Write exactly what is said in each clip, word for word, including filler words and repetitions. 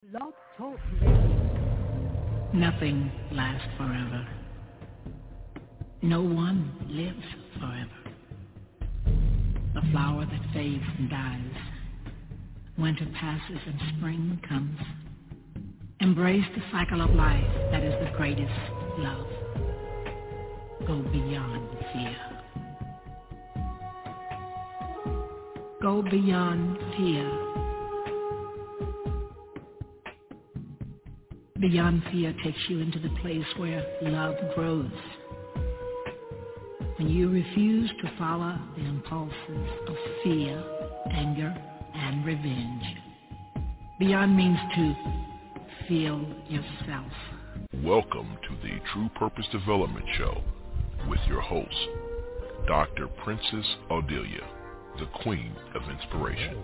Blog Talk Radio. Nothing lasts forever. No one lives forever. The flower that fades and dies. Winter passes and spring comes. Embrace the cycle of life that is the greatest love. Go beyond fear. Go beyond fear. Beyond fear takes you into the place where love grows. When you refuse to follow the impulses of fear, anger, and revenge. Beyond means to feel yourself. Welcome to the True Purpose Development Show with your host, Doctor Princess Odelia, the Queen of Inspiration.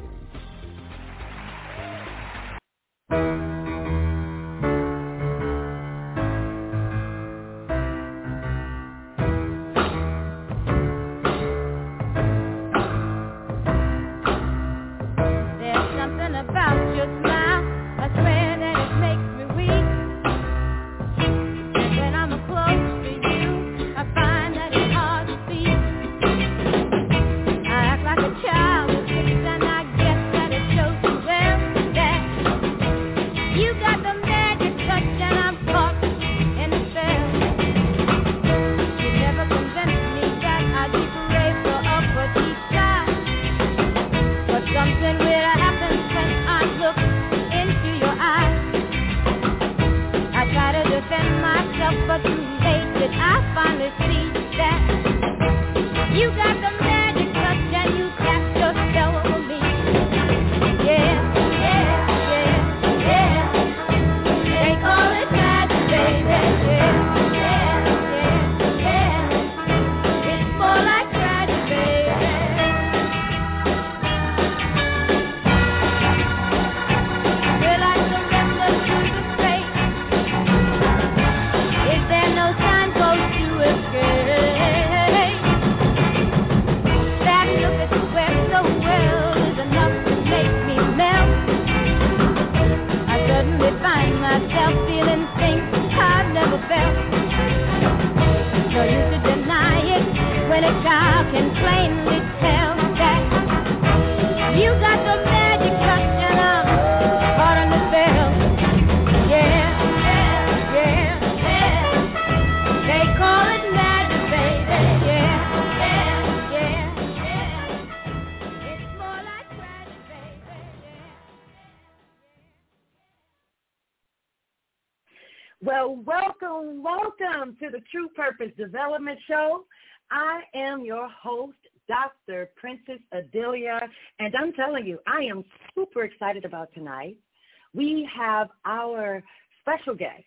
Well, welcome, welcome to the True Purpose Development Show. I am your host, Doctor Princess Odelia, and I'm telling you, I am super excited about tonight. We have our special guest,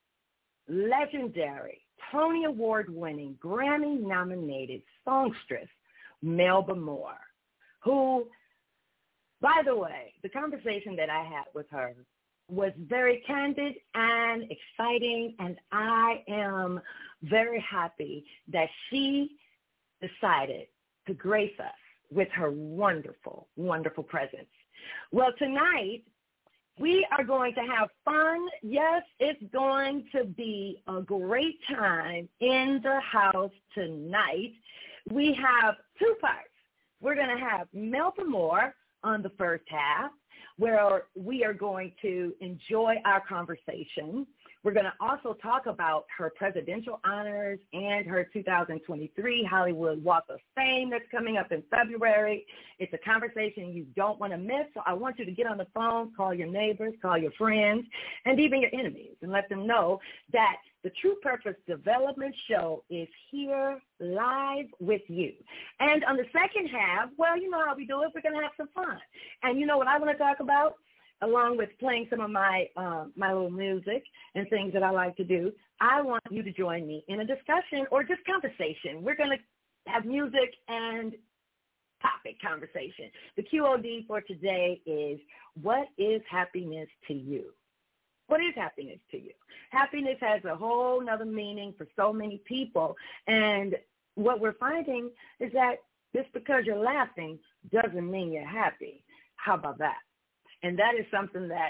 legendary, Tony Award-winning, Grammy-nominated songstress, Melba Moore, who, by the way, the conversation that I had with her was very candid and exciting, and I am very happy that she decided to grace us with her wonderful, wonderful presence. Well, tonight, we are going to have fun. Yes, it's going to be a great time in the house tonight. We have two parts. We're going to have Melba Moore on the first half, where we are going to enjoy our conversation. We're going to also talk about her presidential honors and her two thousand twenty-three Hollywood Walk of Fame that's coming up in February. It's a conversation you don't want to miss, so I want you to get on the phone, call your neighbors, call your friends, and even your enemies, and let them know that the True Purpose Development Show is here live with you. And on the second half, well, you know how we do it. We're going to have some fun. And you know what I want to talk about? Along with playing some of my um, my little music and things that I like to do, I want you to join me in a discussion or just conversation. We're going to have music and topic conversation. The Q O D for today is, what is happiness to you? What is happiness to you? Happiness has a whole nother meaning for so many people. And what we're finding is that just because you're laughing doesn't mean you're happy. How about that? And that is something that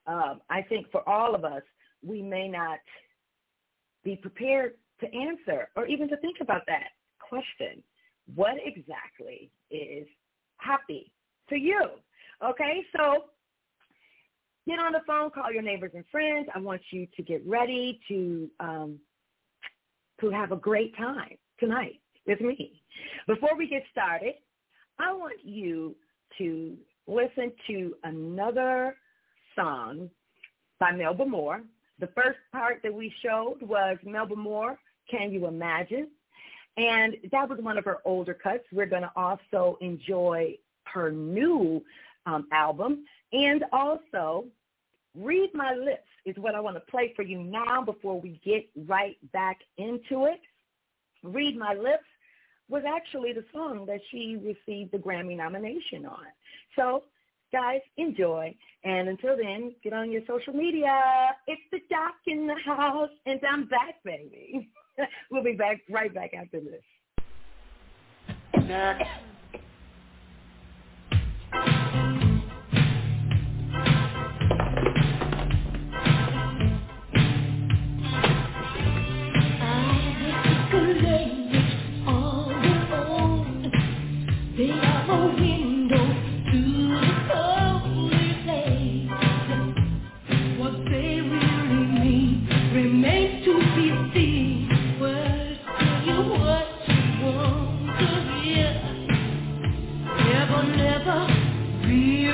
um, I think for all of us, we may not be prepared to answer or even to think about that question. What exactly is happy to you? Okay, so get on the phone, call your neighbors and friends. I want you to get ready to um, to have a great time tonight with me. Before we get started, I want you to listen to another song by Melba Moore. The first part that we showed was Melba Moore, Can You Imagine? And that was one of her older cuts. We're going to also enjoy her new um, album. And also, Read My Lips is what I want to play for you now before we get right back into it. Read My Lips was actually the song that she received the Grammy nomination on. So, guys, enjoy. And until then, get on your social media. It's the doc in the house, and I'm back, baby. We'll be back right back after this. Next. They are a window to the holy place. What they really mean remains to be seen. Words tell you what you want to hear. Never, never be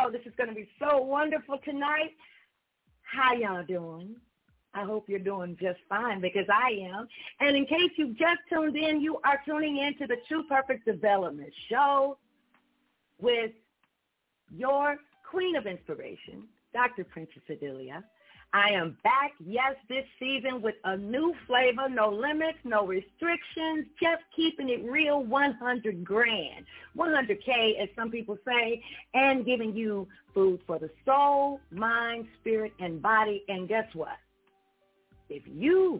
show. This is going to be so wonderful tonight. How y'all doing? I hope you're doing just fine because I am. And in case you've just tuned in, you are tuning in to the True Purpose Development Show with your Queen of Inspiration, Doctor Princess Adelia. I am back, yes, this season with a new flavor, no limits, no restrictions, just keeping it real, one hundred grand, one hundred K, as some people say, and giving you food for the soul, mind, spirit, and body. And guess what? If you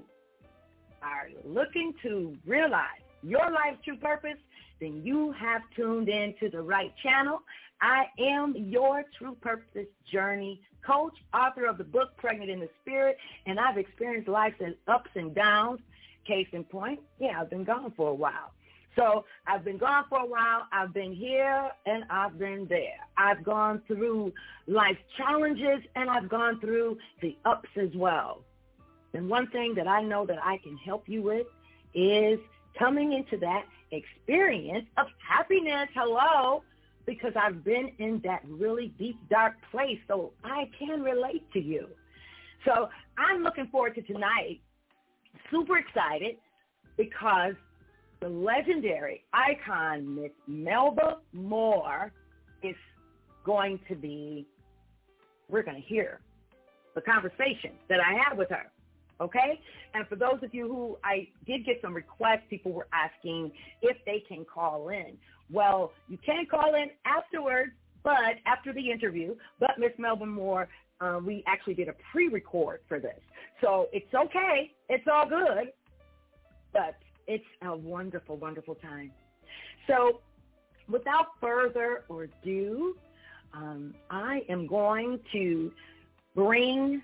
are looking to realize your life's true purpose, then you have tuned in to the right channel. I am your True Purpose Journey coach, author of the book Pregnant in the Spirit, and I've experienced life's ups and downs. Case in point, yeah, I've been gone for a while. So I've been gone for a while. I've been here and I've been there. I've gone through life's challenges and I've gone through the ups as well. And one thing that I know that I can help you with is coming into that experience of happiness. Hello. Because I've been in that really deep, dark place, so I can relate to you. So I'm looking forward to tonight, super excited, because the legendary icon, Miss Melba Moore, is going to be, we're going to hear the conversation that I had with her, okay? And for those of you who, I did get some requests, people were asking if they can call in. Well, you can call in afterwards, but after the interview, but Miss Melba Moore, um, we actually did a pre-record for this. So it's okay. It's all good, but it's a wonderful, wonderful time. So without further ado, um, I am going to bring,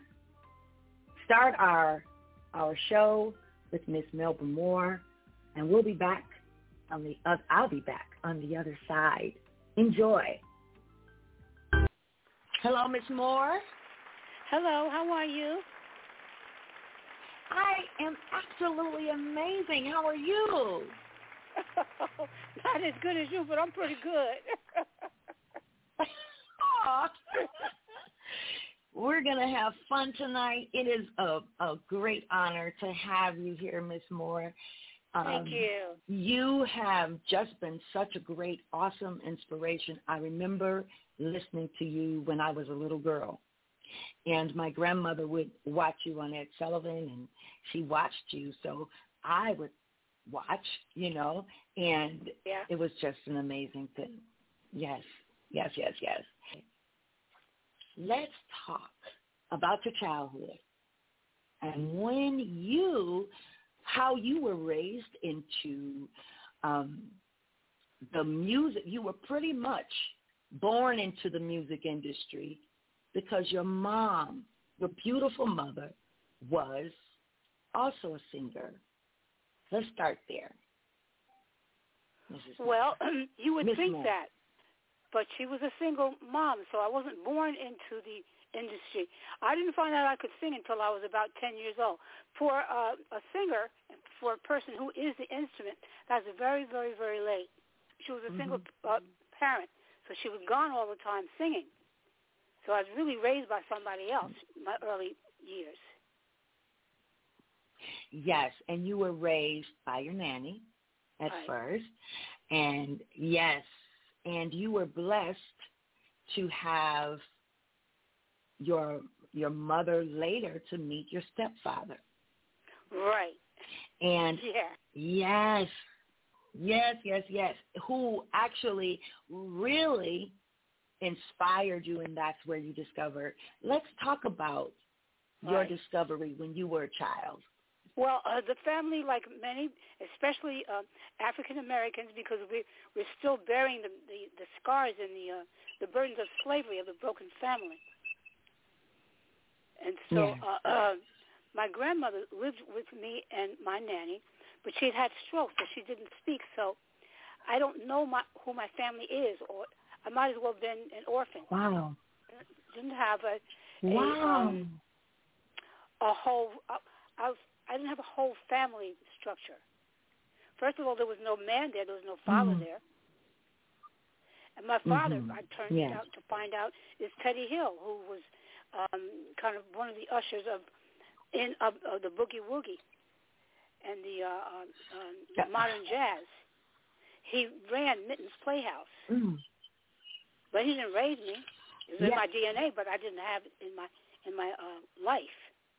start our, our show with Miss Melba Moore, and we'll be back on the, uh, I'll be back on the other side. Enjoy. Hello, Miss Moore. Hello, how are you? I am absolutely amazing. How are you? Not as good as you, but I'm pretty good. We're going to have fun tonight. It is a, a great honor to have you here, Miss Moore. Um, Thank you. You have just been such a great, awesome inspiration. I remember listening to you when I was a little girl, and my grandmother would watch you on Ed Sullivan, and she watched you, so I would watch, you know, and yeah. It was just an amazing thing. Yes, yes, yes, yes. Let's talk about your childhood and when you... how you were raised into um, the music. You were pretty much born into the music industry because your mom, your beautiful mother, was also a singer. Let's start there. Missus Well, you would Miss think Moore. that, but she was a single mom, so I wasn't born into the industry. I didn't find out I could sing until I was about ten years old. For uh, a singer, for a person who is the instrument, that's very, very, very late. She was a single Mm-hmm. uh, parent, so she was gone all the time singing. So I was really raised by somebody else in my early years. Yes, and you were raised by your nanny at Right. first. And yes, and you were blessed to have your your mother later to meet your stepfather. Right. And Yeah. yes, yes, yes, yes, who actually really inspired you, and that's where you discovered. Let's talk about your Right. discovery when you were a child. Well, uh, the family, like many, especially uh, African Americans, because we we're still bearing the the, the scars and the uh, the burdens of slavery of the broken family. And so, Yeah. uh, uh, my grandmother lived with me and my nanny, but she had had strokes, so she didn't speak. So, I don't know my, who my family is, or I might as well have been an orphan. Wow. Didn't have a a, Wow. um, a whole. Uh, I was. I didn't have a whole family structure. First of all, there was no man there. There was no father Mm. there. And my father, Mm-hmm. I turned yes. out to find out, is Teddy Hill, who was um, kind of one of the ushers of in of, of the boogie woogie and the uh, um, um, yeah. modern jazz. He ran Mitten's Playhouse, mm. but he didn't raise me. It was yes. in my D N A, but I didn't have it in my in my uh, life.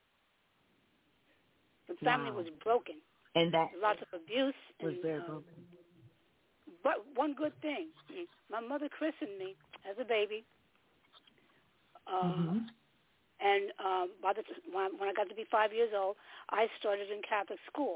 The family wow. was broken. And that lots of abuse. was and, very uh, broken. But one good thing, my mother christened me as a baby. Uh, mm-hmm. And um, by the t- when, when I got to be five years old, I started in Catholic school.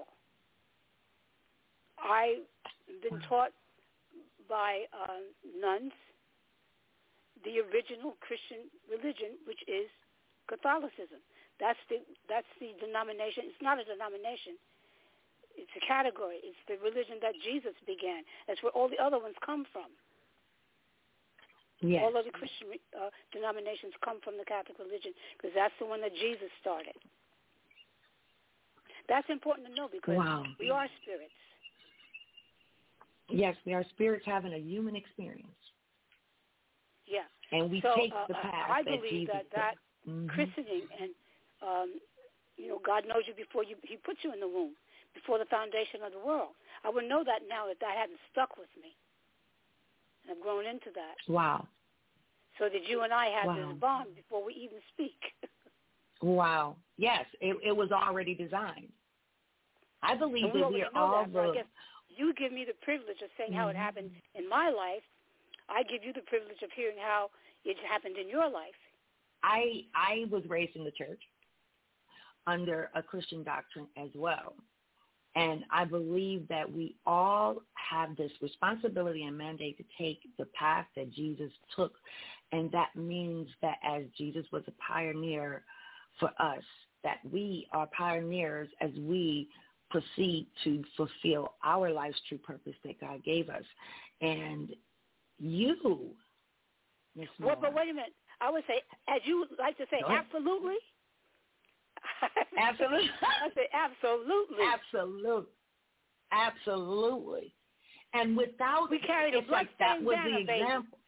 I've been taught by uh, nuns the original Christian religion, which is Catholicism. That's the that's the denomination. It's not a denomination. It's a category. It's the religion that Jesus began. That's where all the other ones come from. Yes. All of the Christian uh, denominations come from the Catholic religion because that's the one that Jesus started. That's important to know because wow. we are spirits. Yes, we are spirits having a human experience. Yeah. And we so, take uh, the path I that believe Jesus that that mm-hmm. christening and, um, you know, God knows you before you, he put you in the womb, before the foundation of the world. I would know that now if that hadn't stuck with me. And I've grown into that. Wow. So that you and I had wow. this bond before we even speak. wow. Yes, it, it was already designed. I believe we that we are all that, the... so I guess you give me the privilege of saying mm-hmm. how it happened in my life. I give you the privilege of hearing how it happened in your life. I I was raised in the church under a Christian doctrine as well. And I believe that we all have this responsibility and mandate to take the path that Jesus took. And that means that as Jesus was a pioneer for us, that we are pioneers as we proceed to fulfill our life's true purpose that God gave us. And you, Miss Moore. Well, but wait a minute. I would say, as you like to say, absolutely. Absolutely. I say absolutely. Absolutely. Absolutely. And without we carry the it's like that was the banner, example.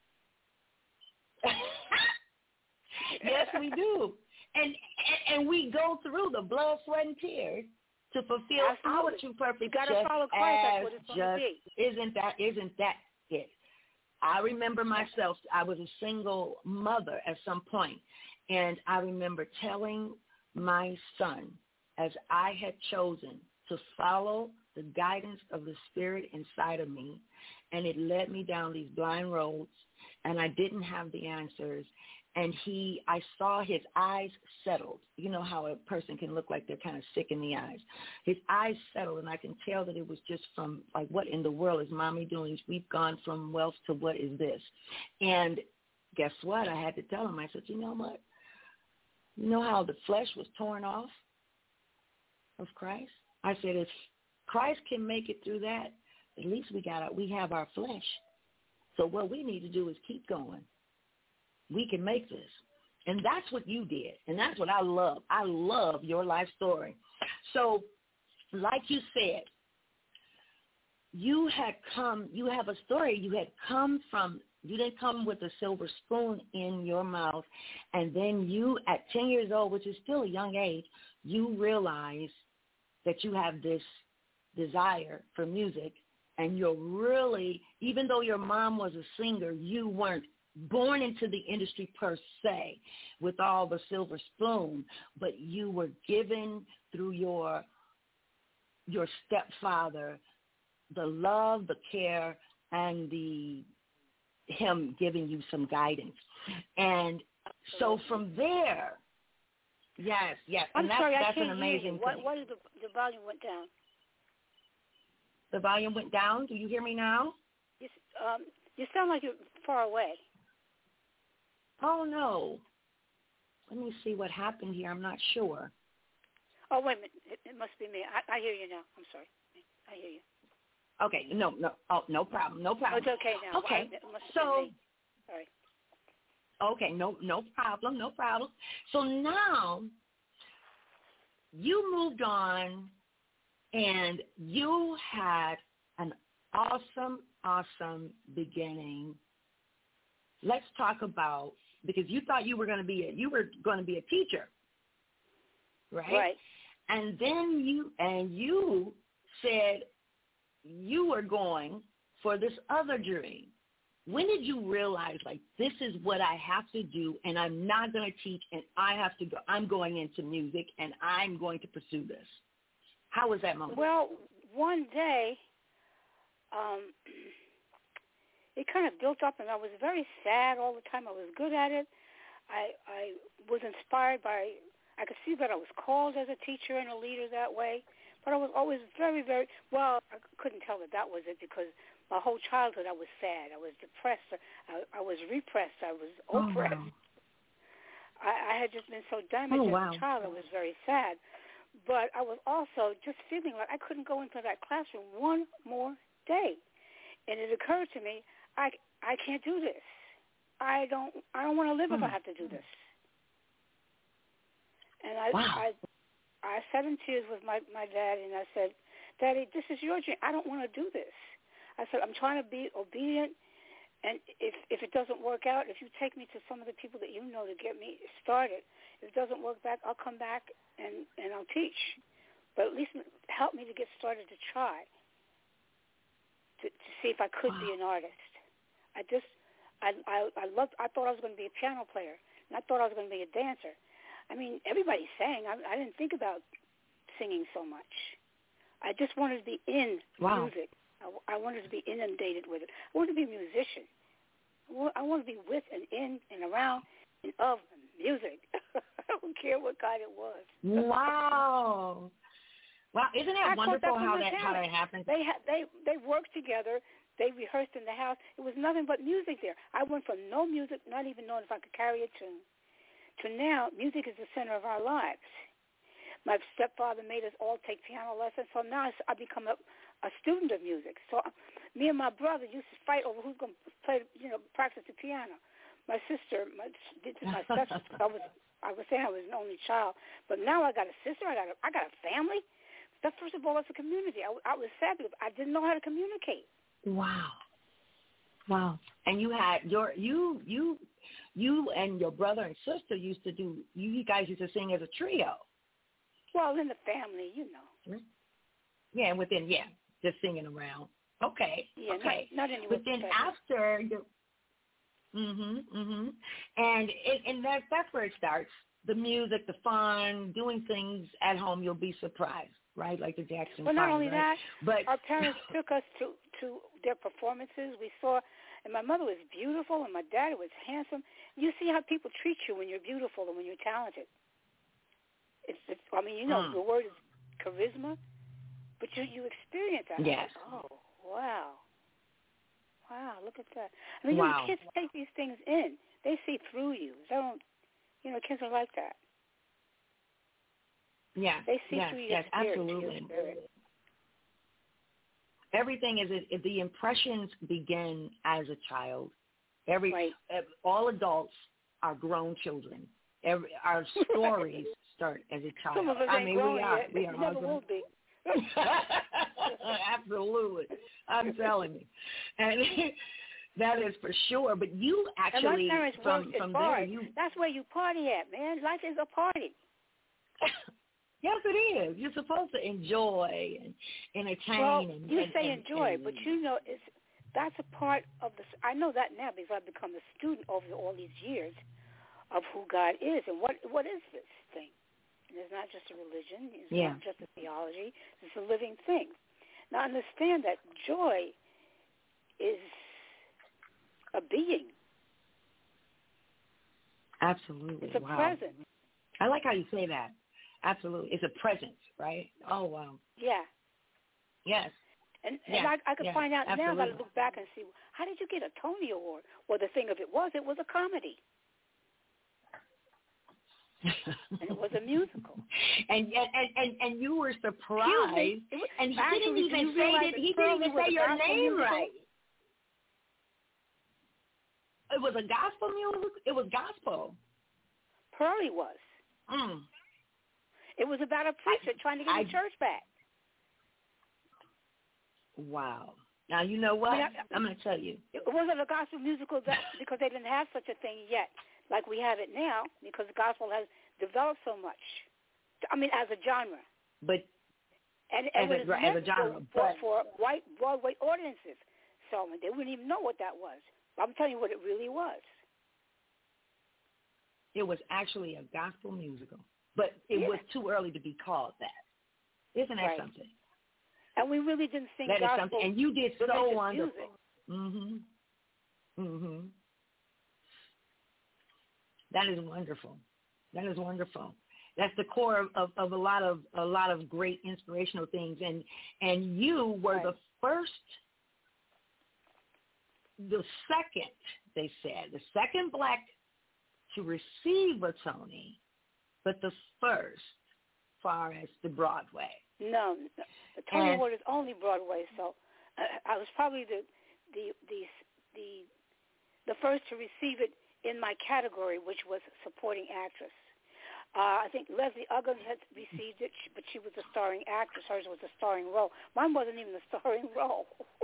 Yes, we do. And, and and we go through the blood, sweat, and tears to fulfill Absolutely. our true purpose. You got to follow Christ. That's what it's going to be. Isn't that isn't that it? I remember myself. I was a single mother at some point, and I remember telling my son, as I had chosen to follow the guidance of the Spirit inside of me, and it led me down these blind roads, and I didn't have the answers. And he, I saw his eyes settled. You know how a person can look like they're kind of sick in the eyes. His eyes settled, and I can tell that it was just from, like, what in the world is mommy doing? We've gone from wealth to what is this? And guess what? I had to tell him. I said, you know what? You know how the flesh was torn off of Christ? I said, if Christ can make it through that, at least we got our, we have our flesh. So what we need to do is keep going. We can make this. And that's what you did. And that's what I love. I love your life story. So like you said, you had come, you have a story. You had come from, you didn't come with a silver spoon in your mouth. And then you, at ten years old, which is still a young age, you realize that you have this desire for music. And you're really, even though your mom was a singer, you weren't born into the industry per se with all the silver spoon, but you were given through your your stepfather the love, the care, and the him giving you some guidance. And so from there, yes, yes, I'm and that's, sorry, that's I an can't amazing hear you. thing. What, what is the, the volume went down? The volume went down. Do you hear me now? You, um, you sound like you're far away. Oh, no. Let me see what happened here. I'm not sure. Oh, wait a minute. It, it must be me. I, I hear you now. I'm sorry. I hear you. Okay. No, no. Oh, no problem. No problem. Oh, it's okay now. Okay. I, it must so, be me. Sorry. Okay. No, no problem. No problem. So now you moved on and you had an awesome, awesome beginning let's talk about, because you thought you were going to be a, you were going to be a teacher, right? Right. And then you and you said you were going for this other dream. When did you realize, like, this is what I have to do, and I'm not going to teach, and I have to go, I'm going into music, and I'm going to pursue this? How was that moment? Well, one day, um, it kind of built up, and I was very sad all the time. I was good at it. I I was inspired by, I could see that I was called as a teacher and a leader that way, but I was always very, very, well, I couldn't tell that that was it because my whole childhood I was sad. I was depressed. I, I was repressed. I was oppressed. Oh, wow. I, I had just been so damaged Oh, as wow. a child. I was very sad. But I was also just feeling like I couldn't go into that classroom one more day. And it occurred to me, I, I can't do this. I don't I don't want to live if I have to do this. And I Wow. I I sat in tears with my, my dad, and I said, Daddy, this is your dream. I don't want to do this. I said, I'm trying to be obedient, and if if it doesn't work out, if you take me to some of the people that you know to get me started, if it doesn't work back, I'll come back and, and I'll teach. But at least help me to get started to try, to, to see if I could Wow. be an artist. I just, I, I, I loved, I thought I was going to be a piano player, and I thought I was going to be a dancer. I mean, everybody sang. I, I didn't think about singing so much. I just wanted to be in Wow. music. I, I wanted to be inundated with it. I wanted to be a musician. I want, I want to be with and in and around and of music. I don't care what kind it was. Wow. Wow. Isn't I that thought wonderful was how my that how talent. that happens? They ha- they they worked together. They rehearsed in the house. It was nothing but music there. I went from no music, not even knowing if I could carry a tune, to now music is the center of our lives. My stepfather made us all take piano lessons, so now I become a, a student of music. So me and my brother used to fight over who's going to play, you know, practice the piano. My sister, my my sister, I was I was saying I was an only child, but now I got a sister. I got a, I got a family. That first of all, it's a community. I, I was sad because I didn't know how to communicate. Wow. Wow. And you had your you you you and your brother and sister used to do you guys used to sing as a trio. Well, in the family, you know. Yeah, within yeah, just singing around. Okay. Yeah, okay. not, not anywhere. But then special. after your mhm, mhm. And it, and that that's where it starts. The music, the fun, doing things at home, you'll be surprised, right? Like the Jackson Well, not Five, only right? that, but our parents took us to, to their performances. We saw, and my mother was beautiful, and my dad was handsome. You see how people treat you when you're beautiful and when you're talented. It's, it's I mean, you know, Mm. the word is charisma, but you you experience that. Yes. Like, oh, wow. Wow, look at that. I mean, Wow. you know, kids take these things in. They see through you. They don't, you know, kids are like that. Yeah, They see yes, through your yes, spirit, absolutely. your spirit. Everything is it, the impressions begin as a child. Every Right. uh, all adults are grown children. Every our stories start as a child. Some of us I ain't mean, grown we are. yet. We are Never also- will be. Absolutely, I'm telling you, and that is for sure. But you actually, and my parents from worked from as there, far. you That's where you party at, man. Life is a party. yes, it is. You're supposed to enjoy and entertain. Well, and, you and, say and, enjoy, and, but you know it's that's a part of the. I know that now because I've become a student over all these years of who God is and what what is this thing. And it's not just a religion. It's Yeah. not just a theology. It's a living thing. Now understand that joy is a being. Absolutely. It's a wow. presence. I like how you say that. Absolutely. It's a presence, right? Oh, wow. Yeah. Yes. And, Yeah, and I, I could yeah, find out now. I got absolutely. to look back and see, how did you get a Tony Award? Well, the thing of it was, it was a comedy. And it was a musical. and, and and and you were Excuse surprised, me. It was, and he actually, didn't do even you say realize that. that He Pearlie didn't even was say a your gospel name musical? right. It was a gospel music. It was gospel. Pearlie was. Mm. It was about a preacher I- trying to get I- his church back. Wow. Now, you know what? I mean, I, I'm going to tell you. It wasn't a gospel musical that, because they didn't have such a thing yet, like we have it now, because gospel has developed so much. I mean, as a genre. But and, as, and it a, was as a genre. For, but, for white Broadway audiences. So they wouldn't even know what that was. I'm telling you what it really was. It was actually a gospel musical. But it yeah. was too early to be called that. Isn't that right. something? And we really didn't think that gospel. Is something. And you did so wonderful. Music. Mhm. Mhm. That is wonderful. That is wonderful. That's the core of, of, of a lot of a lot of great inspirational things. And and you were right. the first, the second, they said, the second black to receive a Tony, but the first far as the Broadway. No, the Tony and, Award is only Broadway, so uh, I was probably the the the the the first to receive it in my category, which was supporting actress. Uh, I think Leslie Uggams had received it, but she was a starring actress. Hers was a starring role. Mine wasn't even a starring role.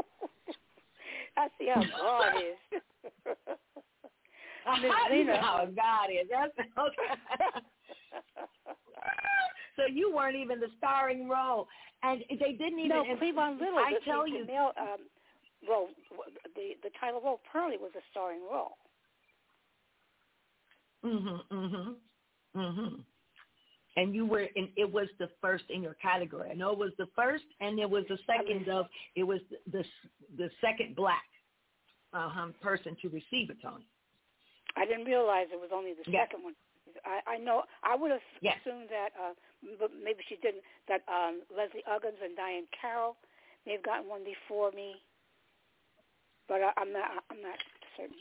I see how God is. Miss Lena, how God is. That's okay. So you weren't even the starring role, and they didn't even. No, Cleavon Little. I the, tell the, you, the male um, role, the the title role, Pearlie, was a starring role. Mhm, mhm, mhm. And you were, in, it was the first in your category. I know it was the first, and it was the second I mean, of. It was the the, the second black uh, person to receive a Tony. I didn't realize it was only the yes. second one. I, I know. I would have yes. assumed that, uh, but maybe she didn't. That um, Leslie Uggams and Diane Carroll may have gotten one before me, but I, I'm not. I'm not certain.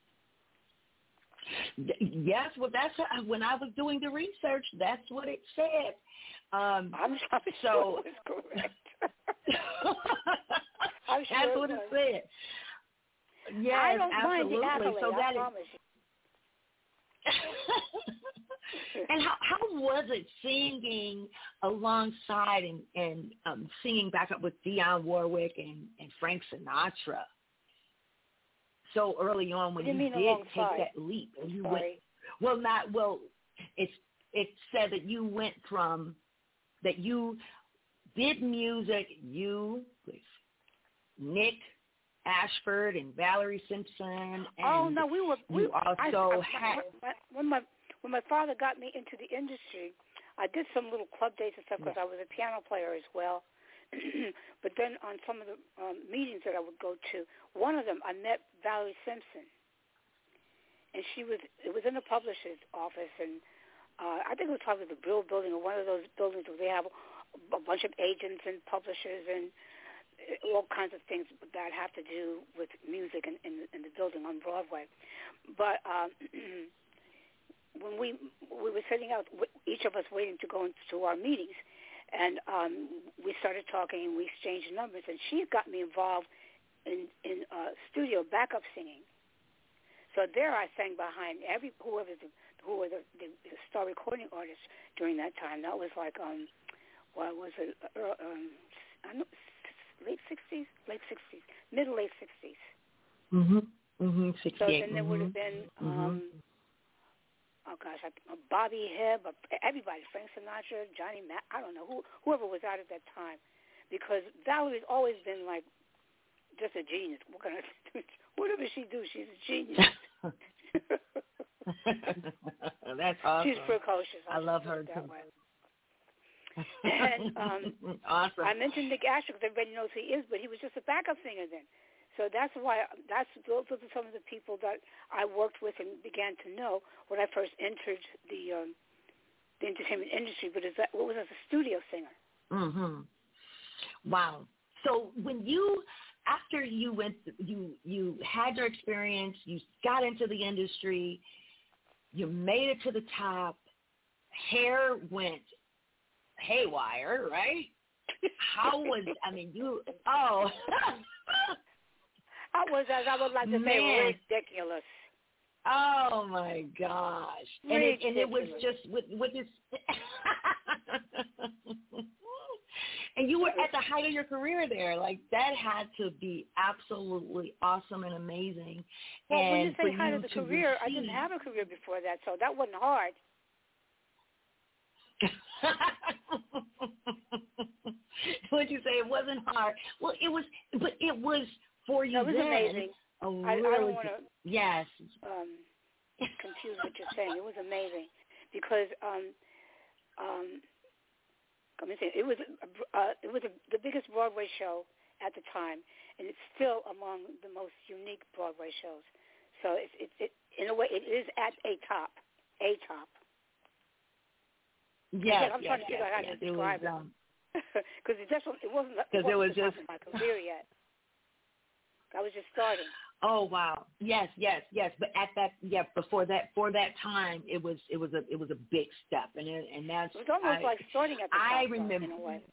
Yes, well, that's when I was doing the research. That's what it said. Um, I'm, I'm so sure it was correct. I'm sure that's it what was. it said. Yes, I don't absolutely. mind the accolade. So that I promise is. you. And how how was it singing alongside and and um, singing back up with Dionne Warwick and, and Frank Sinatra? So early on, when you, you mean did alongside? take that leap, and you Sorry. went. Well, not well. It's it said that you went from that you did music. You, Nick Ashford and Valerie Simpson. And oh no, we were. We, you also I, I, had my, when my when my father got me into the industry, I did some little club dates and stuff because yeah. I was a piano player as well. But then on some of the um, meetings that I would go to, one of them I met Valerie Simpson, and she was it was in the publisher's office, and uh, I think it was probably the Brill Building or one of those buildings where they have a bunch of agents and publishers and all kinds of things that have to do with music in, in, in the building on Broadway. But um, when we we were sitting out, each of us waiting to go into our meetings, and um, we started talking and we exchanged numbers, and she got me involved in, in uh, studio backup singing. So there I sang behind every whoever the, who were the, the star recording artists during that time. That was like, um, what was it, uh, um, I don't know, late sixties, late sixties, middle late sixties. Mhm. Mhm. sixty-eight. So then there mm-hmm. would have been, um, mm-hmm. oh gosh, I, Bobby Hebb, everybody, Frank Sinatra, Johnny Mac, I don't know who, whoever was out at that time, because Valerie's always been like just a genius. What can I do? Whatever she do, she's a genius. That's awesome. She's precocious. I love her that too. way. And um, awesome. I mentioned Nick Ashford because everybody knows who he is, but he was just a backup singer then. So that's why that's those are some of the people that I worked with and began to know when I first entered the um, the entertainment industry. But is that what was as a studio singer? Mhm. Wow. So when you after you went you you had your experience, you got into the industry, you made it to the top. Hair went haywire, right? How was, I mean, you, oh. I was, as I would like to Man. say, ridiculous. Oh, my gosh. And it, and it was just with, with this, and you were at the height of your career there. Like, that had to be absolutely awesome and amazing. Well, and when you say for height you of the to career, I receive... didn't have a career before that, so that wasn't hard. What'd you say? It wasn't hard. Well, it was, but it was for you That was then. amazing. A I, really I don't want to yes. um, confuse what you're saying. It was amazing because um, um, let me say, it was uh, it was a, the biggest Broadway show at the time, and it's still among the most unique Broadway shows. So it's it, it in a way it is at a top, a top. Yes, Again, I'm yes, trying to figure yes, out how yes. to describe it. it because um, it, just it wasn't it Because wasn't it was the just top of my career yet. I was just starting. Oh wow! Yes, yes, yes. But at that, yeah, before that, for that time, it was, it was a, it was a big step, and it, and that's. It was almost I, like starting at the top. I remember. In a way.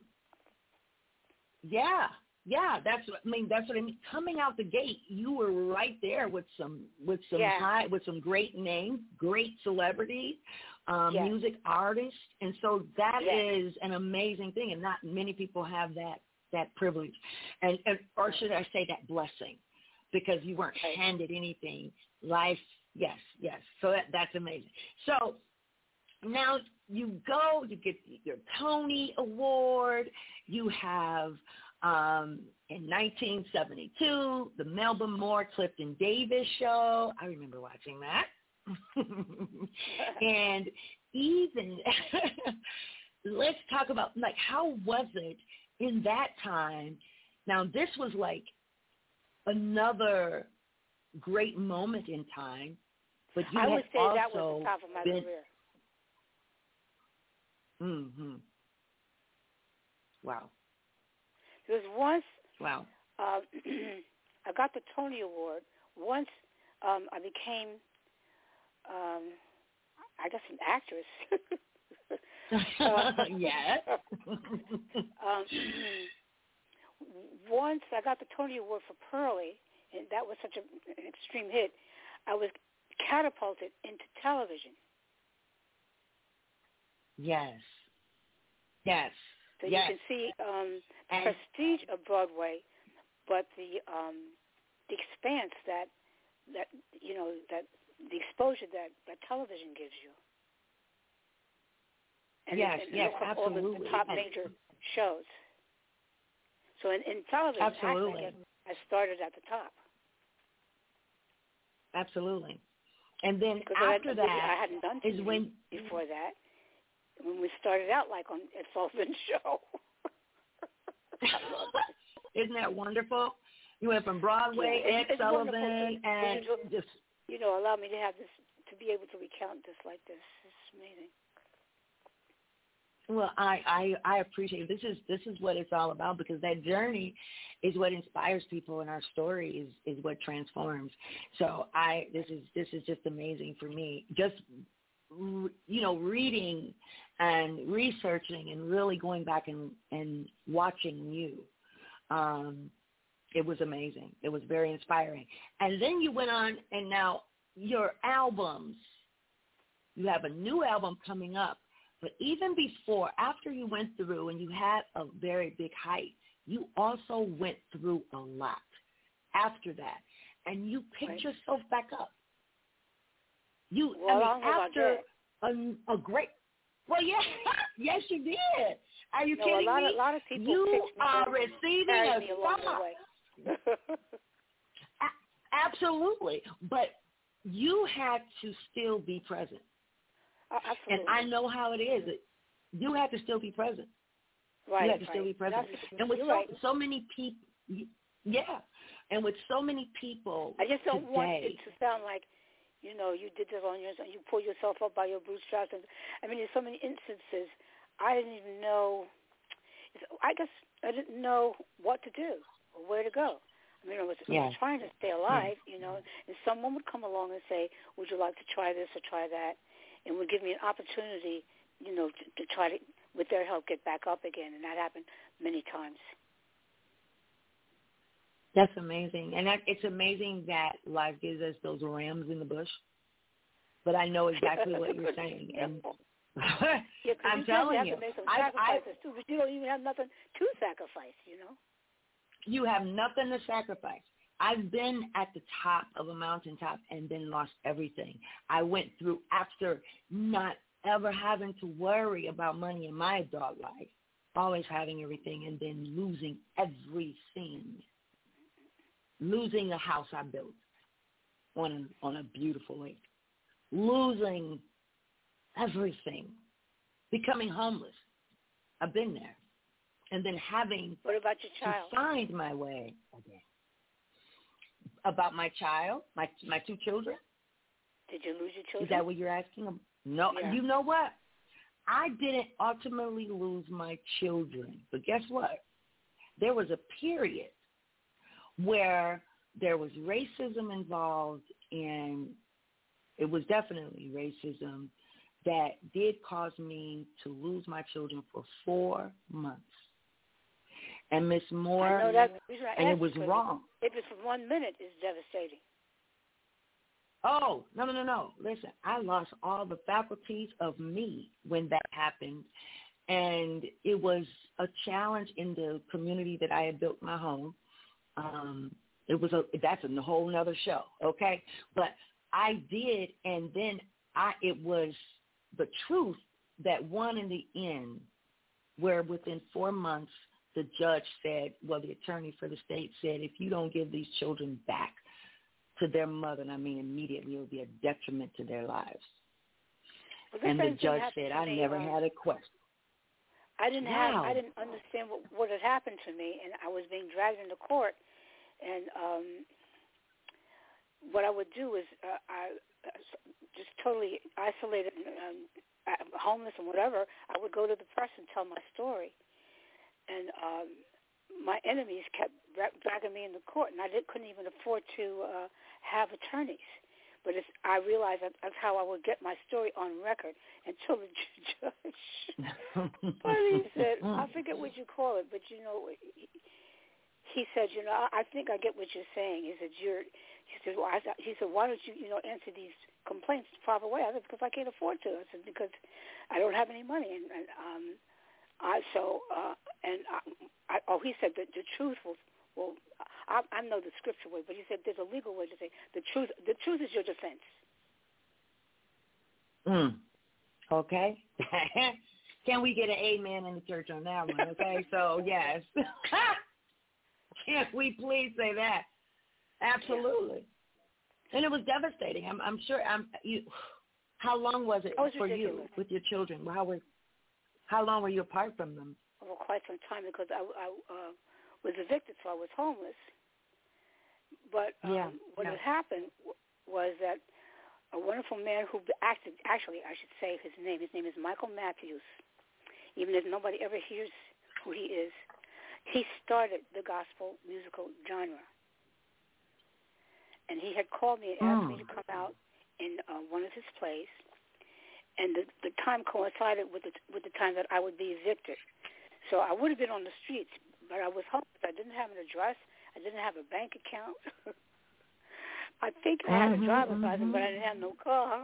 Yeah, yeah. That's what I mean. That's what I mean. Coming out the gate, you were right there with some, with some yeah. high, with some great names, great celebrities, um, yeah. music artists, and so that yeah. is an amazing thing, and not many people have that that privilege, and, and or should I say that blessing. Because you weren't right. handed anything. Life, yes, yes. So that, that's amazing. So now you go, you get your Tony Award. You have, um, in nineteen seventy-two, the Melba Moore Clifton Davis show. I remember watching that. And even, let's talk about, like, how was it in that time? Now, this was like, another great moment in time, but you I had would say also that was the top of my been, career. Mm-hmm. Wow. Because once wow. uh, I got the Tony Award, once um, I became, um, I guess, an actress. uh, yes. um, once I got the Tony Award for Pearlie, and that was such a, an extreme hit, I was catapulted into television. Yes. Yes. So yes. you can see um, the and, prestige of Broadway, but the um, the expanse that that you know that the exposure that, that television gives you. And, yes. and yes. all Absolutely. the, the top major shows. So in, in television, Absolutely. I, I started at the top. Absolutely. And then after I, that I hadn't done is when before that, when we started out like on Ed Sullivan's show. Isn't that wonderful? You went from Broadway, yeah, Ed it's Sullivan, to, and to, just you know, allow me to have this, to be able to recount this like this. It's amazing. Well, I, I, I appreciate it. This is this is what it's all about, because that journey is what inspires people, and our story is, is what transforms. So I this is this is just amazing for me. Just you know, reading and researching and really going back and, and watching you. Um, it was amazing. It was very inspiring. And then you went on, and now your albums. You have a new album coming up. But even before, after you went through and you had a very big height, you also went through a lot after that. And you picked right. yourself back up. You, well, I mean, after a, a great, well, yeah, yes, you did. Are you no, kidding a lot me? Of, a lot of people you are me receiving a me along star. the way. a- absolutely. But you had to still be present. Oh, absolutely. And I know how it is. You have to still be present. Right, you have to right. still be present. That's, and with so, right. so many people, yeah, and with so many people I just don't today, want it to sound like, you know, you did this on your own, you pull yourself up by your bootstraps. And, I mean, there's so many instances I didn't even know. I guess I didn't know what to do or where to go. I mean, I was, yeah. I was trying to stay alive, yeah. you know, and someone would come along and say, would you like to try this or try that? And would give me an opportunity, you know, to, to try to, with their help, get back up again. And that happened many times. That's amazing. And that, it's amazing that life gives us those rams in the bush. But I know exactly what you're saying. And Yeah, I'm you telling have you, to make some I, sacrifices I, too, but you don't even have nothing to sacrifice, you know. you have nothing to sacrifice. I've been at the top of a mountaintop and then lost everything. I went through after not ever having to worry about money in my adult life, always having everything and then losing everything. Losing a house I built on a, on a beautiful lake. Losing everything. Becoming homeless. I've been there. And then having what about your child? to find my way again. About my child, my my two children. Did you lose your children? Is that what you're asking? No. Yeah. You know what? I didn't ultimately lose my children. But guess what? There was a period where there was racism involved, and it was definitely racism that did cause me to lose my children for four months. And Miss Moore, I know that, I and it was wrong. If it's for one minute, it's devastating. Oh, no, no, no, no. Listen, I lost all the faculties of me when that happened. And it was a challenge in the community that I had built my home. Um, it was a, that's a whole nother show, okay? But I did, and then I, it was the truth that won in the end, where within four months, the judge said, well, the attorney for the state said, if you don't give these children back to their mother, and I mean immediately, it will be a detriment to their lives. Well, and the judge said, I me, never um, had a question. I didn't wow. have, I didn't understand what, what had happened to me, and I was being dragged into court. And um, what I would do is uh, I uh, just totally isolated, um, homeless and whatever. I would go to the press and tell my story. And um, my enemies kept dragging me into court, and I did, couldn't even afford to uh, have attorneys. But it's, I realized that that's how I would get my story on record until the judge finally said, I forget what you call it, but, you know, he, he said, you know, I, I think I get what you're saying. He said, you're, he said, well, I, he said, why don't you, you know, answer these complaints the proper way? I said, because I can't afford to. I said, because I don't have any money. And, and um, I so uh, and I, I, oh, he said that the truth will will. I, I know the scripture way, but he said there's a legal way to say the truth. The truth is your defense. Mm. Okay. Can we get an amen in the church on that one? Okay. So yes. Can we please say that? Absolutely. Yeah. And it was devastating. I'm, I'm sure. I'm. You, how long was it was for ridiculous. you with your children? How were How long were you apart from them? Well, quite some time, because I, I uh, was evicted, so I was homeless. But um, yeah, what yeah. had happened w- was that a wonderful man who acted, actually, I should say his name, his name is Michael Matthews, even if nobody ever hears who he is, he started the gospel musical genre. And he had called me and asked mm. me to come out in uh, one of his plays. And the, the time coincided with the, with the time that I would be evicted. So I would have been on the streets, but I was homeless. I didn't have an address. I didn't have a bank account. I think I had mm-hmm, a driver's mm-hmm. license, but I didn't have no car.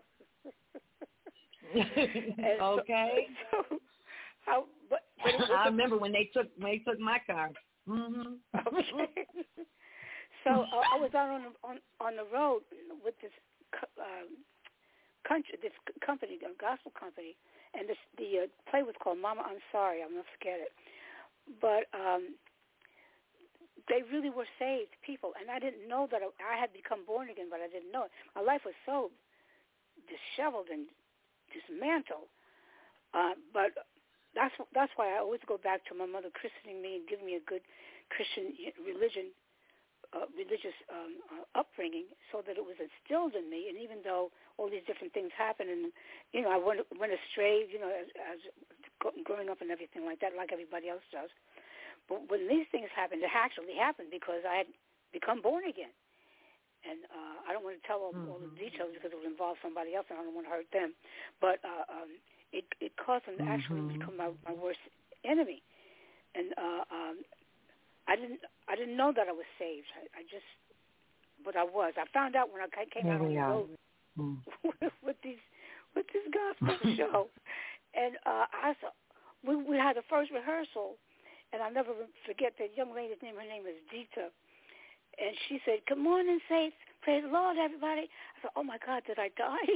okay. So, so I, but, but it was I a, remember when they took when they took my car. Mm-hmm. Okay. So uh, I was out on on on the road with this uh, country, this company, a gospel company, and this, the uh, play was called Mama, I'm Sorry. I'll never forget it. But um, they really were saved people, and I didn't know that I, I had become born again, but I didn't know it. My life was so disheveled and dismantled. Uh, but that's that's why I always go back to my mother christening me and giving me a good Christian religion. Uh, religious um, uh, upbringing, so that it was instilled in me. And even though all these different things happened, and you know, I went, went astray, you know, as, as growing up and everything like that, like everybody else does. But when these things happened, it actually happened because I had become born again. And uh, I don't want to tell all, mm-hmm. all the details because it would involve somebody else, and I don't want to hurt them. But uh, um, it, it caused them to actually mm-hmm. become my, my worst enemy. And uh, um, I didn't. I didn't know that I was saved. I, I just, but I was. I found out when I came Here out on the are. road mm. with, with these, with this gospel show. And uh, I saw, we, we had the first rehearsal, and I'll never forget that young lady's name. Her name is Dita. And she said, "Good morning, saints. Praise the Lord, everybody." I said, "Oh, my God, did I die?"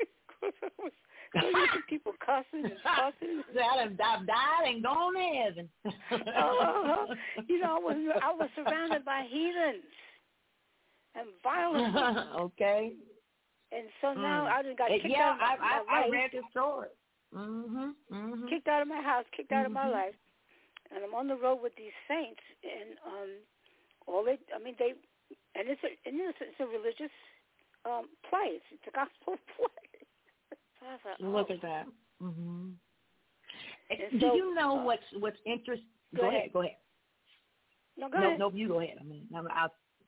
So you see people cussing and fussing. I've died and gone to heaven. uh, you know, I was, I was surrounded by heathens and violent people. Okay. And so now mm. I just got kicked yeah, out of my, I, my I, life. I read the story. Mm-hmm, mm-hmm. Kicked out of my house, kicked out mm-hmm. of my life. And I'm on the road with these saints. And um, all they, I mean, they, and it's a, and it's, it's a religious um, play. It's, it's a gospel play. So I thought, oh. Look at that. Mm-hmm. And Do so, you know uh, what's what's interesting? Go, go ahead. ahead. Go ahead. No, go no, ahead. No, you go ahead. I mean, I'm, I,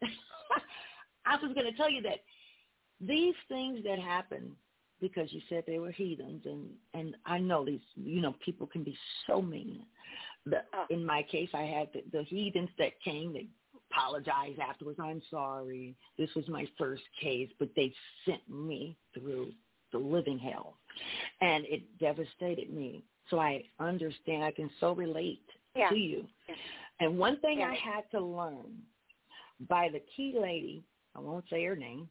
I was going to tell you that these things that happen because you said they were heathens, and, and I know these, you know, people can be so mean. The, oh. In my case, I had the, the heathens that came, they apologized afterwards. I'm sorry. This was my first case, but they sent me through the living hell, and it devastated me. So I understand. I can so relate yeah. to you. Yeah. And one thing yeah. I had to learn by the key lady, I won't say her name,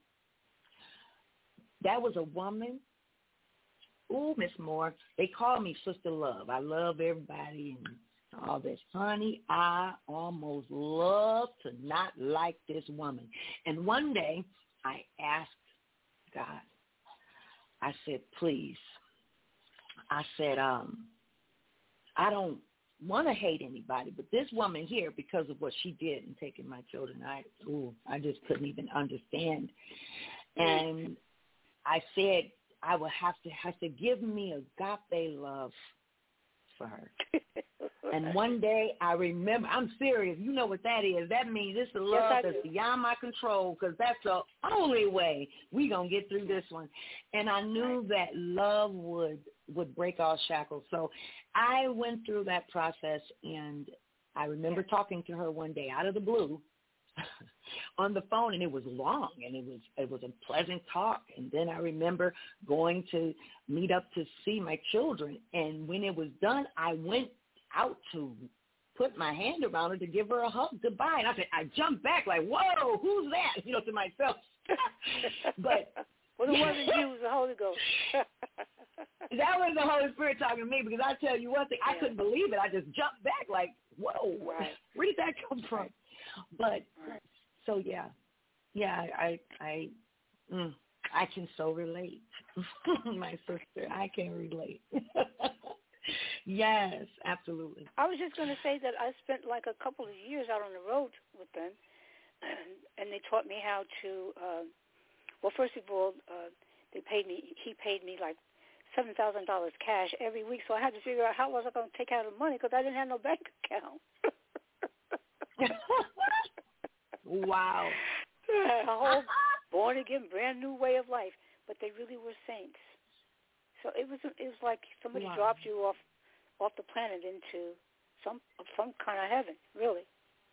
that was a woman. Ooh, Miss Moore, they call me Sister Love. I love everybody and all this. Honey, I almost love to not like this woman. And one day I asked God, I said, please, I said, um, I don't want to hate anybody, but this woman here, because of what she did in taking my children, I, ooh, I just couldn't even understand. And I said, I would have to have to give me agape love for her. And one day I remember, I'm serious, you know what that is. That means it's a love yes, that's do. beyond my control, because that's the only way we going to get through this one. And I knew that love would, would break all shackles. So I went through that process, and I remember talking to her one day out of the blue on the phone, and it was long, and it was it was a pleasant talk. And then I remember going to meet up to see my children, and when it was done, I went out to put my hand around her to give her a hug goodbye. And I said, I jumped back like, whoa, who's that? You know, to myself. But well, it wasn't you, it was the Holy Ghost. That was the Holy Spirit talking to me, because I tell you one thing, I yeah. couldn't believe it. I just jumped back like, whoa, right. where did that come from? Right. But so yeah, yeah, I I mm, I can so relate, my sister. I can relate. Yes, absolutely. I was just going to say that I spent like a couple of years out on the road with them, and, and they taught me how to. Uh, well, first of all, uh, they paid me. He paid me like seven thousand dollars cash every week, so I had to figure out how was I going to take out the money, because I didn't have no bank account. Wow. A whole born again, brand new way of life. But they really were saints. So it was it was like somebody wow. dropped you off off the planet into some some kind of heaven, really.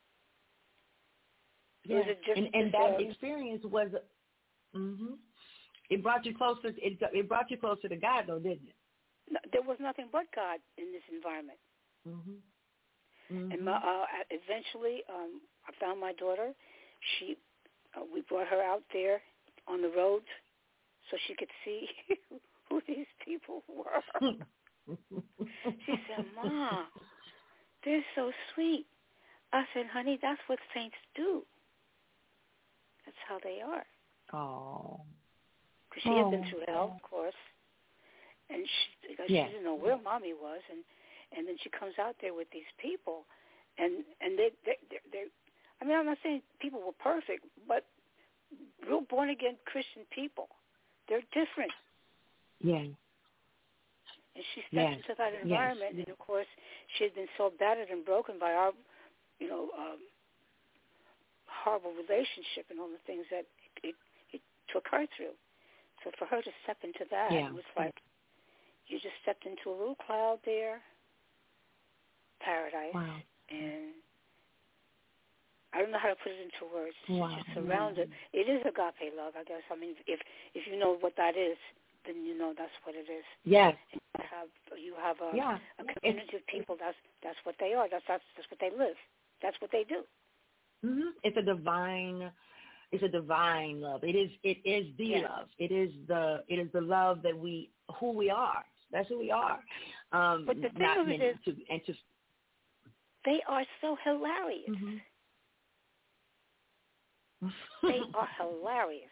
Yeah. It was a and and that experience was mhm. It brought you closer it it brought you closer to God, though, didn't it? No, there was nothing but God in this environment. Mhm. Mm-hmm. And my, uh, eventually, um, I found my daughter. She, uh, we brought her out there on the road so she could see who these people were. She said, "Mom, they're so sweet." I said, "Honey, that's what saints do. That's how they are." Oh. Because she had been through hell, of course, and she, she yeah. didn't know where Mommy was, and. And then she comes out there with these people, and and they they they. I mean, I'm not saying people were perfect, but real born again Christian people, they're different. Yeah. And she stepped yes. into that environment, yes. and of course, she had been so battered and broken by our, you know, um, horrible relationship and all the things that it, it, it took her through. So for her to step into that, yeah. it was like you just stepped into a little cloud there. Paradise, wow. and I don't know how to put it into words. Wow. It's surrounded. It is agape love, I guess. I mean, if if you know what that is, then you know that's what it is. Yes. And you have you have a, yeah. a community of people. That's that's what they are. That's that's that's what they live. That's what they do. Mm-hmm. It's a divine. It's a divine love. It is. It is the yeah. love. It is the. It is the love that we. Who we are. That's who we are. Um, but the thing not of it meant is, to, and to. They are so hilarious. Mm-hmm. They are hilarious.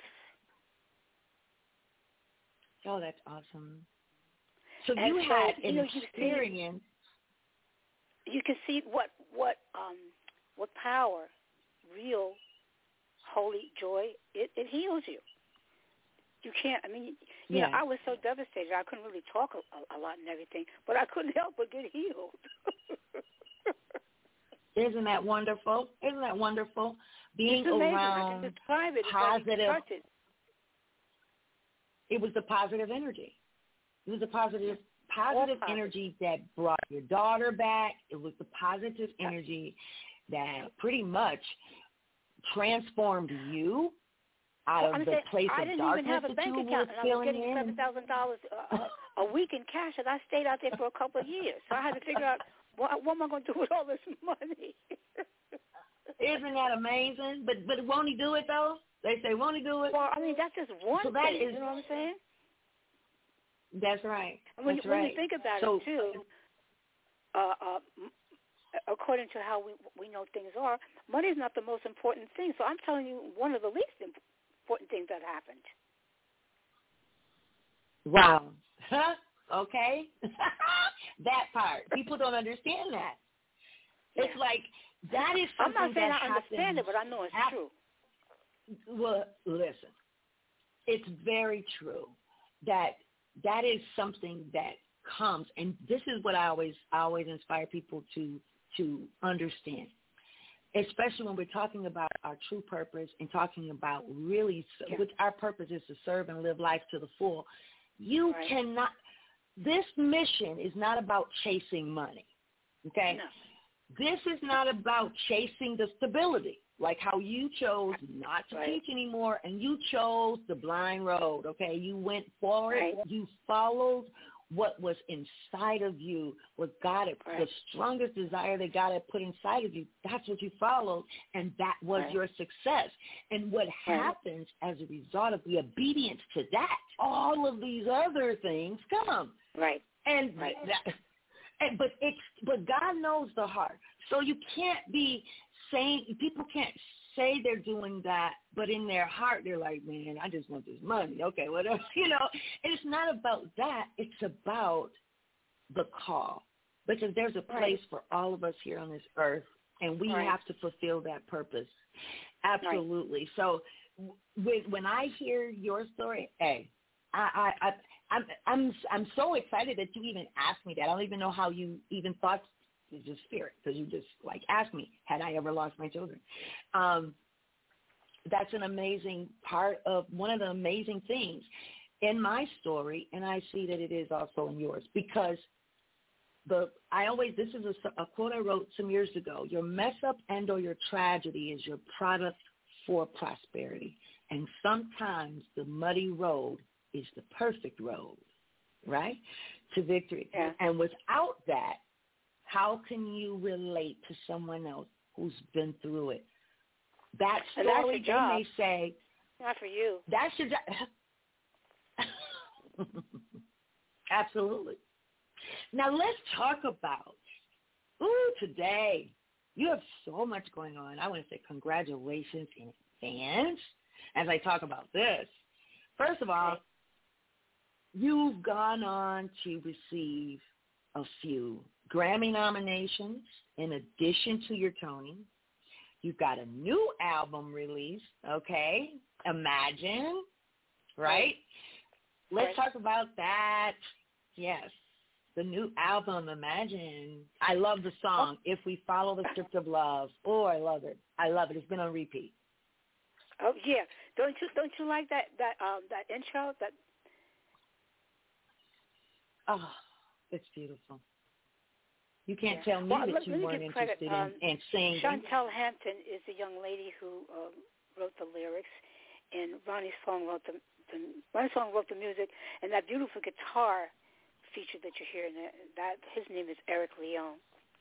Oh, that's awesome. So and you so, had you an know, you experience. See, you can see what what um what power, real, holy joy. It, it heals you. You can't. I mean, you yeah. know, I was so devastated. I couldn't really talk a, a lot and everything, but I couldn't help but get healed. Isn't that wonderful? Isn't that wonderful? Being it's amazing. around I can describe it. positive. It's it was the positive energy. It was the positive, positive, positive energy that brought your daughter back. It was the positive energy that pretty much transformed you out well, of I'm the saying, place I of didn't darkness even have a that bank you account, were and I was feeling getting seven thousand dollars a, a week in cash, and I stayed out there for a couple of years. So I had to figure out what, what am I going to do with all this money. Isn't that amazing? But but won't he do it though? They say won't he do it? Well, I mean that's just one so that thing. is, you know what I'm saying? That's right. And when, that's you, when right. you think about so, it too, uh, uh, according to how we we know things are, money is not the most important thing. So I'm telling you, one of the least important things that happened. Wow. Huh? Okay. That part. People don't understand that. It's yeah. like that is something I'm not saying that I understand happens, it, but I know it's happen, true. Well, listen. It's very true that that is something that comes, and this is what I always I always inspire people to to understand, especially when we're talking about our true purpose and talking about really, yeah. which our purpose is to serve and live life to the full. You right. cannot. This mission is not about chasing money. Okay. No. This is not about chasing the stability, like how you chose not to right. teach anymore, and you chose the blind road, okay? You went forward. Right. You followed what was inside of you, what God had, right. the strongest desire that God had put inside of you. That's what you followed, and that was right. your success. And what right. happens as a result of the obedience to that, all of these other things come. Right. And right. that, And, but it's but God knows the heart, so you can't be saying people can't say they're doing that, but in their heart they're like, man, I just want this money. Okay, whatever, you know. And it's not about that. It's about the call, because there's a place right. for all of us here on this earth, and we right. have to fulfill that purpose. Absolutely. Right. So, with, when I hear your story, hey, I, I, I I'm I'm I'm so excited that you even asked me that. I don't even know how you even thought it's just spirit, because you just like asked me, had I ever lost my children? Um, that's an amazing part of one of the amazing things in my story, and I see that it is also in yours, because the I always this is a, a quote I wrote some years ago. Your mess up and or your tragedy is your product for prosperity, and sometimes the muddy road is the perfect road, right, to victory. Yeah. And without that, how can you relate to someone else who's been through it? That story, they may say, not for you. That's your job. Absolutely. Now let's talk about, ooh, today. You have so much going on. I want to say congratulations in advance as I talk about this. First of all, you've gone on to receive a few Grammy nominations in addition to your Tony. You've got a new album released, okay? Imagine, right? Let's talk about that. Yes, the new album, Imagine. I love the song, If We Follow the Script of Love. Oh, I love it. I love it. It's been on repeat. Oh yeah, don't you don't you like that that um that intro that? Oh, it's beautiful. You can't yeah. tell me well, that let, you let weren't credit. interested um, in, in singing. Chantel Hampton is the young lady who uh, wrote the lyrics, and Ronnie Sloan wrote the the Renaissance wrote the music, and that beautiful guitar feature that you're hearing, that his name is Eric Leone.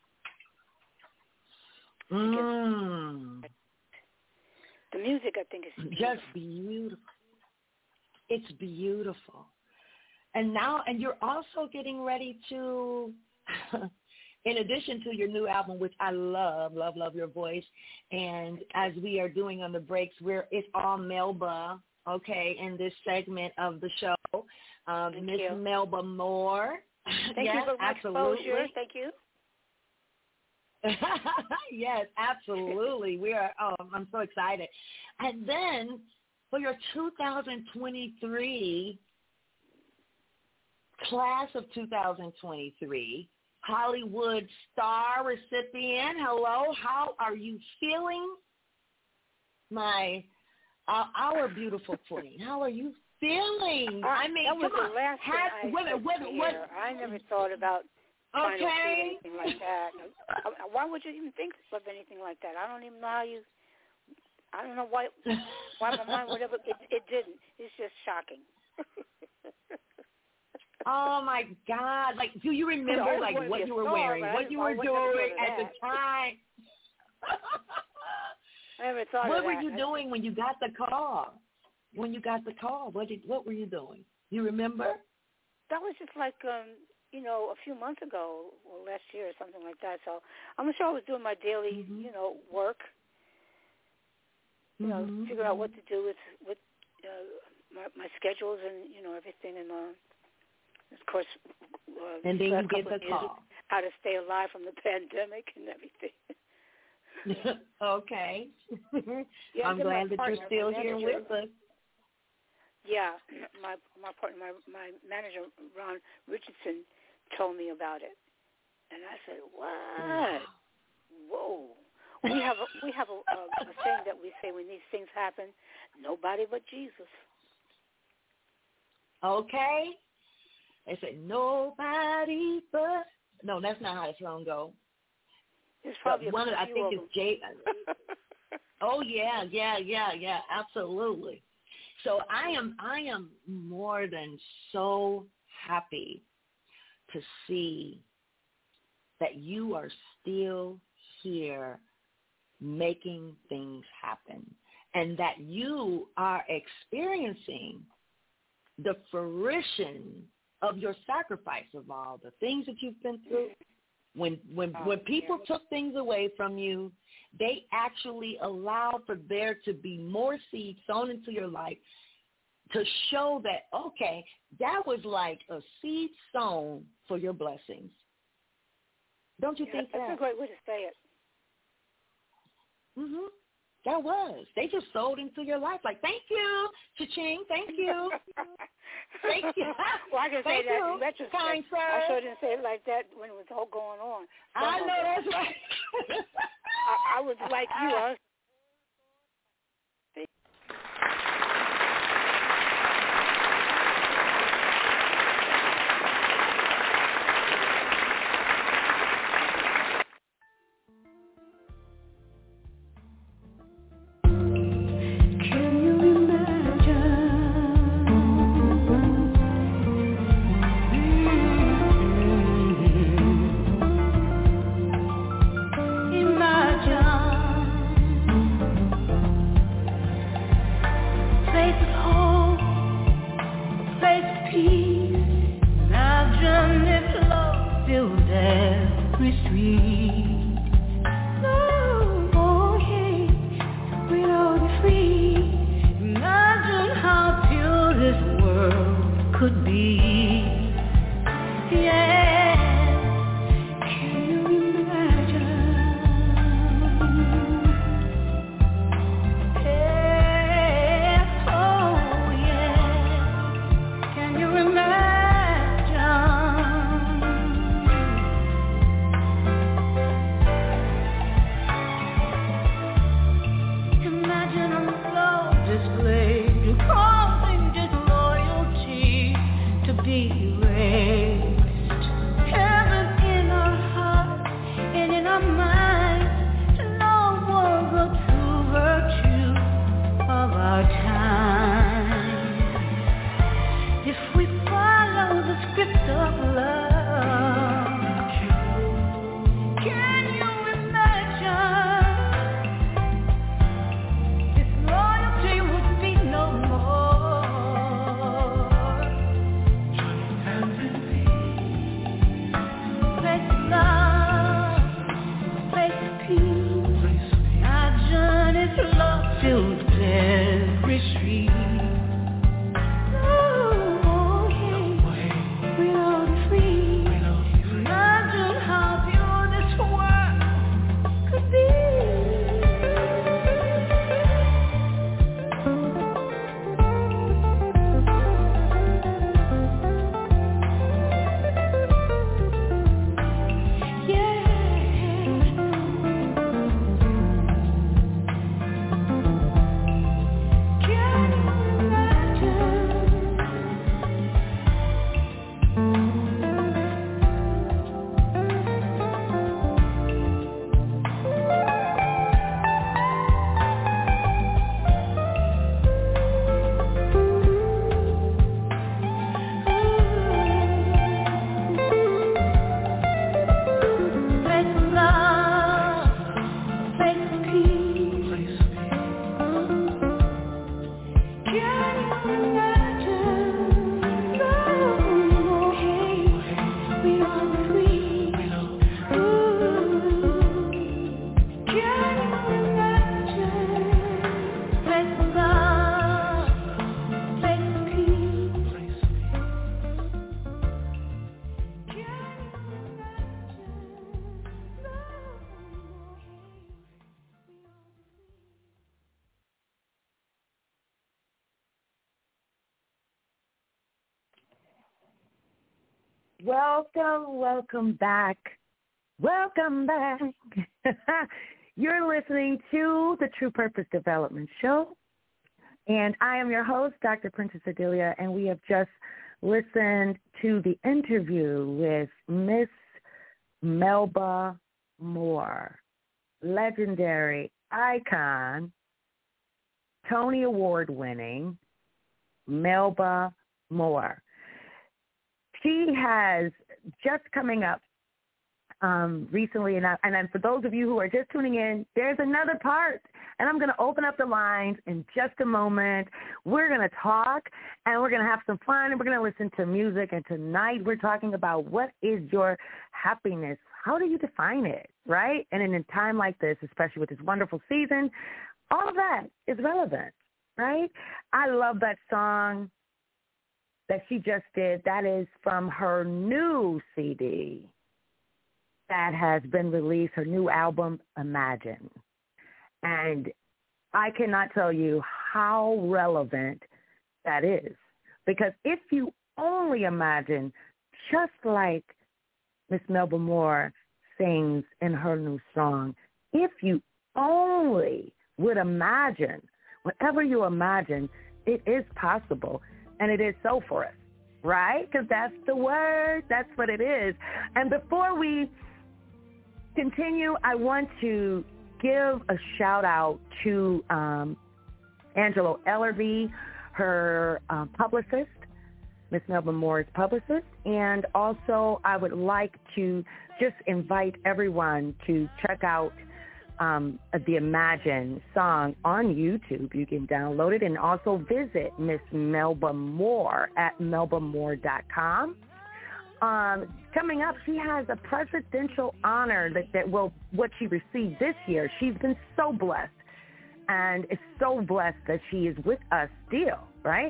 Mm. The music, I think, is beautiful. Just beautiful. It's beautiful. And now, and you're also getting ready to, in addition to your new album, which I love, love, love your voice. And as we are doing on the breaks, we're it's all Melba, okay, in this segment of the show. Um, Miss Melba Moore. Thank yes, you for my absolutely. exposure. Thank you. Yes, absolutely. We are. Um, I'm so excited. And then for your two thousand twenty-three class of two thousand twenty-three Hollywood Star recipient, hello. How are you feeling, my uh, our beautiful queen? How are you feeling? Uh, I mean, that was come the on. last Had, thing wait, I, wait, wait, wait. I never thought about trying okay. to do anything like that. Why would you even think of anything like that? I don't even know how you. I don't know why. Why my mind would ever. It, it didn't. It's just shocking. Oh my God! Like, do you remember you know, like what you were star, wearing, what you were doing at the time? I never thought what of were that. you doing when you got the call? When you got the call, what did what were you doing? You remember? That was just like um, you know, a few months ago or last year or something like that. So I'm sure I was doing my daily, mm-hmm. you know, work. You mm-hmm. know, figure out what to do with with uh, my, my schedules and you know everything, and uh, of course, uh, and then you get the call. How to stay alive from the pandemic and everything. Okay. Yeah, I'm glad that partner, you're still here with us. Yeah, my my partner, my my manager Ron Richardson told me about it, and I said, "What? Whoa! We have a, we have a, a, a saying that we say when these things happen, nobody but Jesus." Okay. They said nobody but no. That's not how the song goes. It's probably one. A I think it's Jay. Oh yeah, yeah, yeah, yeah. Absolutely. So I am, I am more than so happy to see that you are still here making things happen, and that you are experiencing the fruition of your sacrifice of all the things that you've been through. When when oh, when people yeah. took things away from you, they actually allowed for there to be more seeds sown into your life to show that, okay, that was like a seed sown for your blessings. Don't you yeah, think that's that? That's a great way to say it. Mm-hmm. That was. They just sold into your life. Like, thank you, cha-ching, thank you. Thank you. Well, I can thank say that you, in retrospect. kind sir. I sure didn't say it like that when it was all going on. So I know that's right. I, I was like you. I was Welcome, welcome back. Welcome back. You're listening to the True Purpose Development Show, and I am your host, Doctor Princess Adelia, and we have just listened to the interview with Miss Melba Moore, legendary icon, Tony Award-winning Melba Moore. She has just coming up um, recently, and, I, and then for those of you who are just tuning in, there's another part, and I'm going to open up the lines in just a moment. We're going to talk, and we're going to have some fun, and we're going to listen to music, and tonight we're talking about what is your happiness? How do you define it, right? And in a time like this, especially with this wonderful season, all of that is relevant, right? I love that song that she just did. That is from her new C D that has been released, her new album, Imagine. And I cannot tell you how relevant that is. Because if you only imagine, just like Miss Melba Moore sings in her new song, if you only would imagine, whatever you imagine, it is possible. And it is so for us, right? Because that's the word. That's what it is. And before we continue, I want to give a shout-out to um, Angelo Ellerby, her um, publicist, Miss Melba Moore's publicist. And also I would like to just invite everyone to check out Um, the Imagine song on YouTube. You can download it and also visit Miss Melba Moore at melba moore dot com. Um, coming up, she has a presidential honor that, that will what she received this year. She's been so blessed, and is so blessed that she is with us still, right?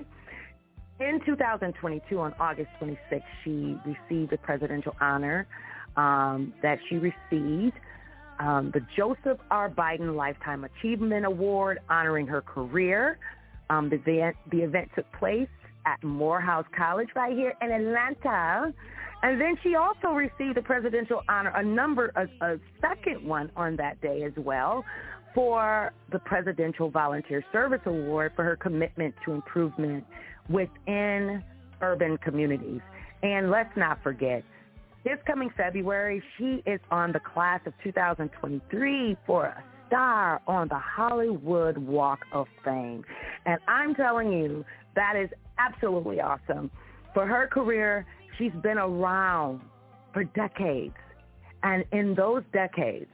In two thousand twenty-two, on August twenty-sixth, she received a presidential honor um, that she received Um, the Joseph R. Biden Lifetime Achievement Award, honoring her career. Um, the, event, the event took place at Morehouse College right here in Atlanta. And then she also received a presidential honor, a number, a, a second one on that day as well, for the Presidential Volunteer Service Award for her commitment to improvement within urban communities. And let's not forget, this coming February, she is on the class of two thousand twenty-three for a star on the Hollywood Walk of Fame. And I'm telling you, that is absolutely awesome. For her career, she's been around for decades. And in those decades,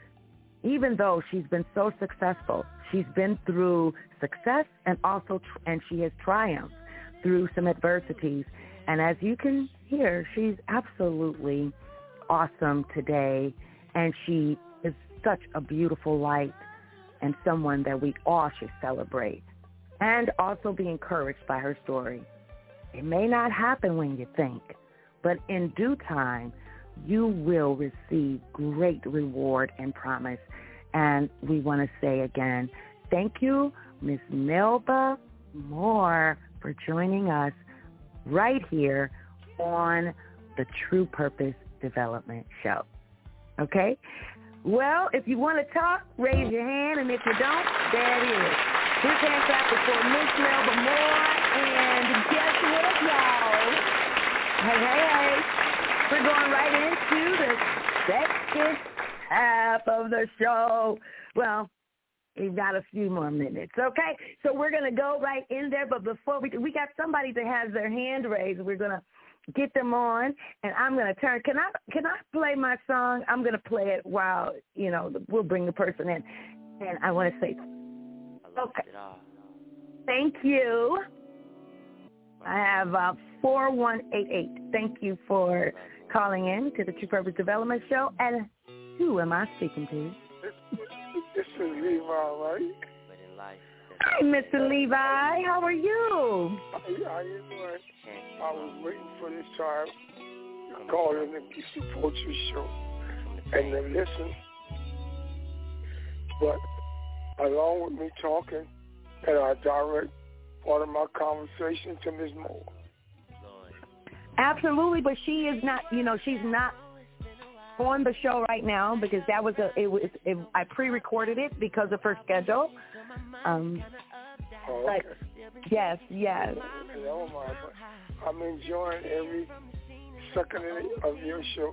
even though she's been so successful, she's been through success and also, tr- and she has triumphed through some adversities. And as you can hear, she's absolutely awesome today, and she is such a beautiful light and someone that we all should celebrate and also be encouraged by her story. It may not happen when you think, but in due time, you will receive great reward and promise. And we want to say again, thank you, Miss Melba Moore, for joining us right here on the True Purpose Development Show. Okay? Well, if you want to talk, raise your hand, and if you don't, there it is. This hand clap is for Miss Melba Moore, and guess what, y'all? Hey, hey, hey. We're going right into the second half of the show. Well, we've got a few more minutes, okay? So we're going to go right in there, but before we we got somebody that has their hand raised. We're going to get them on, and I'm going to turn. Can I can I play my song? I'm going to play it while, you know, we'll bring the person in. And I want to say, okay, thank you. I have uh, four one eight eight. Thank you for calling in to the True Purpose Development Show. And who am I speaking to? This is Levi, right? Hi, Mister Levi. How are you? How you doing? I was waiting for this time to call in and support your show and to listen. But along with me talking, and I direct part of my conversation to Miz Moore. Absolutely, but she is not, you know, she's not on the show right now because that was a, it was, it, I pre-recorded it because of her schedule. Um, oh, but okay. yes, yes. No, my, I'm enjoying every second of your show.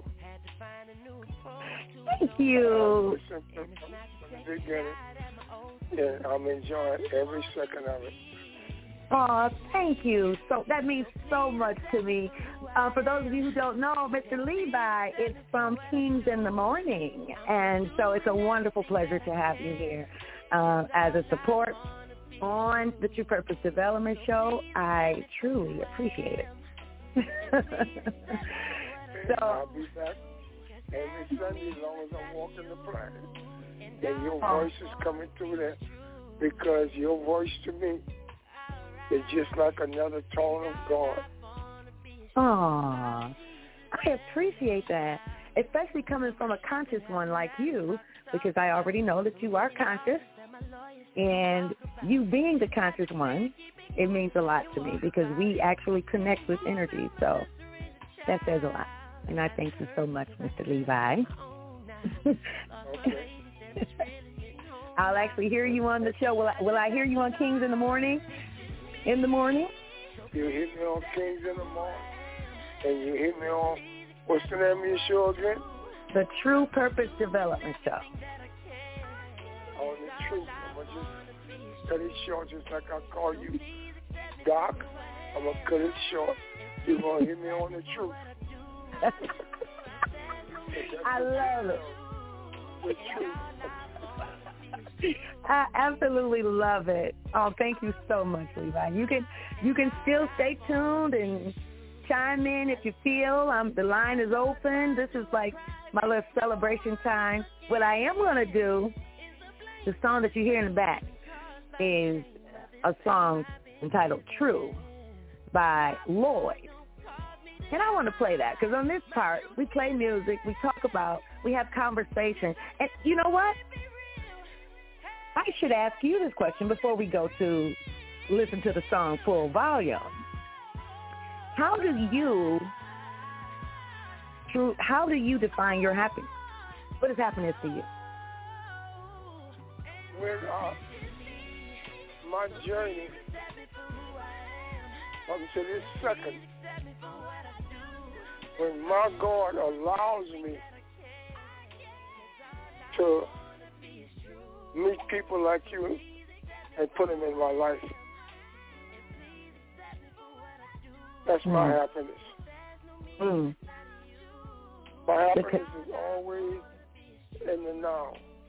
Thank you. Listen from the beginning. Yeah, I'm enjoying every second of it. Oh, thank you. So that means so much to me. Uh, for those of you who don't know, Mister Levi is from Kings in the Morning, and so it's a wonderful pleasure to have you here uh, as a support on the True Purpose Development Show. I truly appreciate it. So I'll be back every Sunday as long as I'm walking the planet, and your voice is coming through there because your voice to me is just like another tone of God. Aw, I appreciate that, especially coming from a conscious one like you, because I already know that you are conscious, and you being the conscious one, it means a lot to me because we actually connect with energy, so that says a lot, and I thank you so much, Mister Levi. Okay. I'll actually hear you on the show. Will I, will I hear you on Kings in the Morning? In the morning? You hear me on Kings in the Morning. And you hear me on, what's the name of your show again? The True Purpose Development Show. On the truth. I'm going to just cut it short just like I call you Doc. I'm going to cut it short. You're going to hear me on the truth. I love it. The truth. I absolutely love it. Oh, thank you so much, Levi. You can you can still stay tuned and chime in if you feel. Um, the line is open. This is like my little celebration time. What I am going to do, the song that you hear in the back, is a song entitled True by Lloyd. And I want to play that because on this part, we play music, we talk about, we have conversation. And you know what? I should ask you this question before we go to listen to the song full volume. How do you, true, how do you define your happiness? What is happiness to you? When uh, my journey up to this second, when my God allows me to meet people like you and put them in my life. That's mm. my happiness. Mm. My happiness because is always in the now.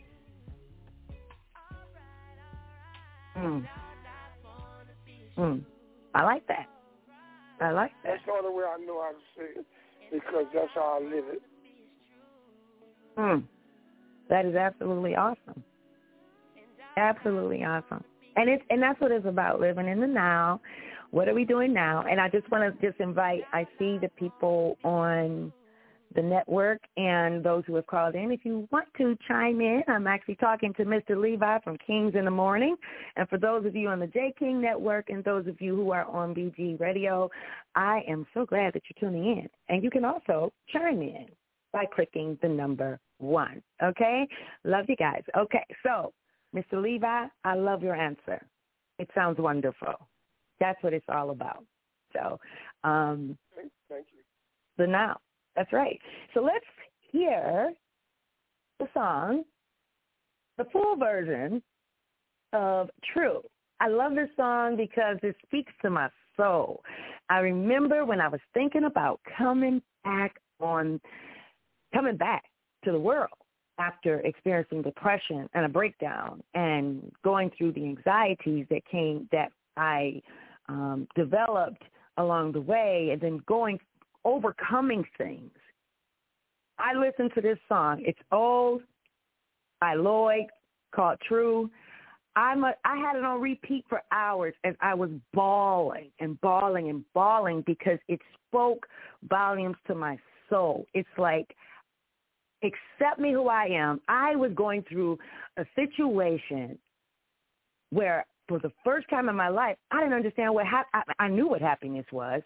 Mm. Mm. I like that. I like that. That's the only way I know how to say it because that's how I live it. Mm. That is absolutely awesome. Absolutely awesome. And it's and that's what it's about, living in the now. What are we doing now? And I just want to just invite, I see the people on the network and those who have called in. If you want to chime in, I'm actually talking to Mister Levi from Kings in the Morning. And for those of you on the J. King Network and those of you who are on B G Radio, I am so glad that you're tuning in. And you can also chime in by clicking the number one. Okay? Love you guys. Okay, so Mister Levi, I love your answer. It sounds wonderful. That's what it's all about. So, um, thank you. The now. That's right. So let's hear the song, the full version of True. I love this song because it speaks to my soul. I remember when I was thinking about coming back on, coming back to the world after experiencing depression and a breakdown and going through the anxieties that came, that I um, developed along the way, and then going, overcoming things. I listened to this song. It's old, by Lloyd, called True. I'm a, I had it on repeat for hours, and I was bawling and bawling and bawling because it spoke volumes to my soul. It's like, accept me who I am. I was going through a situation where for the first time in my life, I didn't understand what hap- I, I knew what happiness was,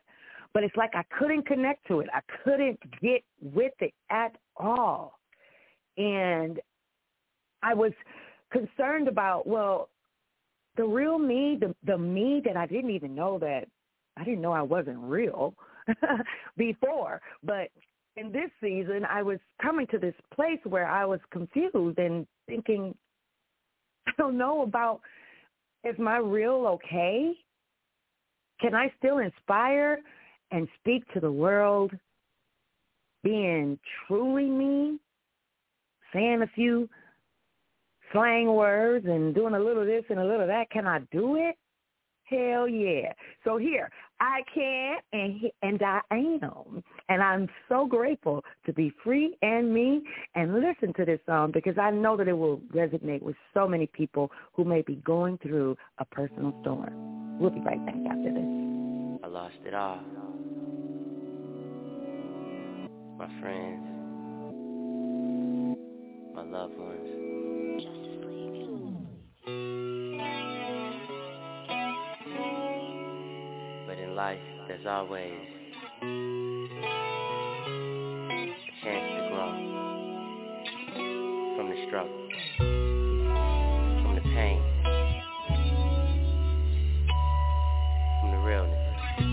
but it's like I couldn't connect to it. I couldn't get with it at all. And I was concerned about, well, the real me, the, the me that I didn't even know that, I didn't know I wasn't real before. But in this season, I was coming to this place where I was confused and thinking, I don't know about, is my real okay? Can I still inspire and speak to the world being truly me, saying a few slang words and doing a little this and a little that? Can I do it? Hell yeah. So here, I can and and I am. And I'm so grateful to be free and me and listen to this song because I know that it will resonate with so many people who may be going through a personal storm. We'll be right back after this. I lost it all. My friends, my loved ones. But in life, there's always a chance to grow from the struggle, from the pain, from the realness.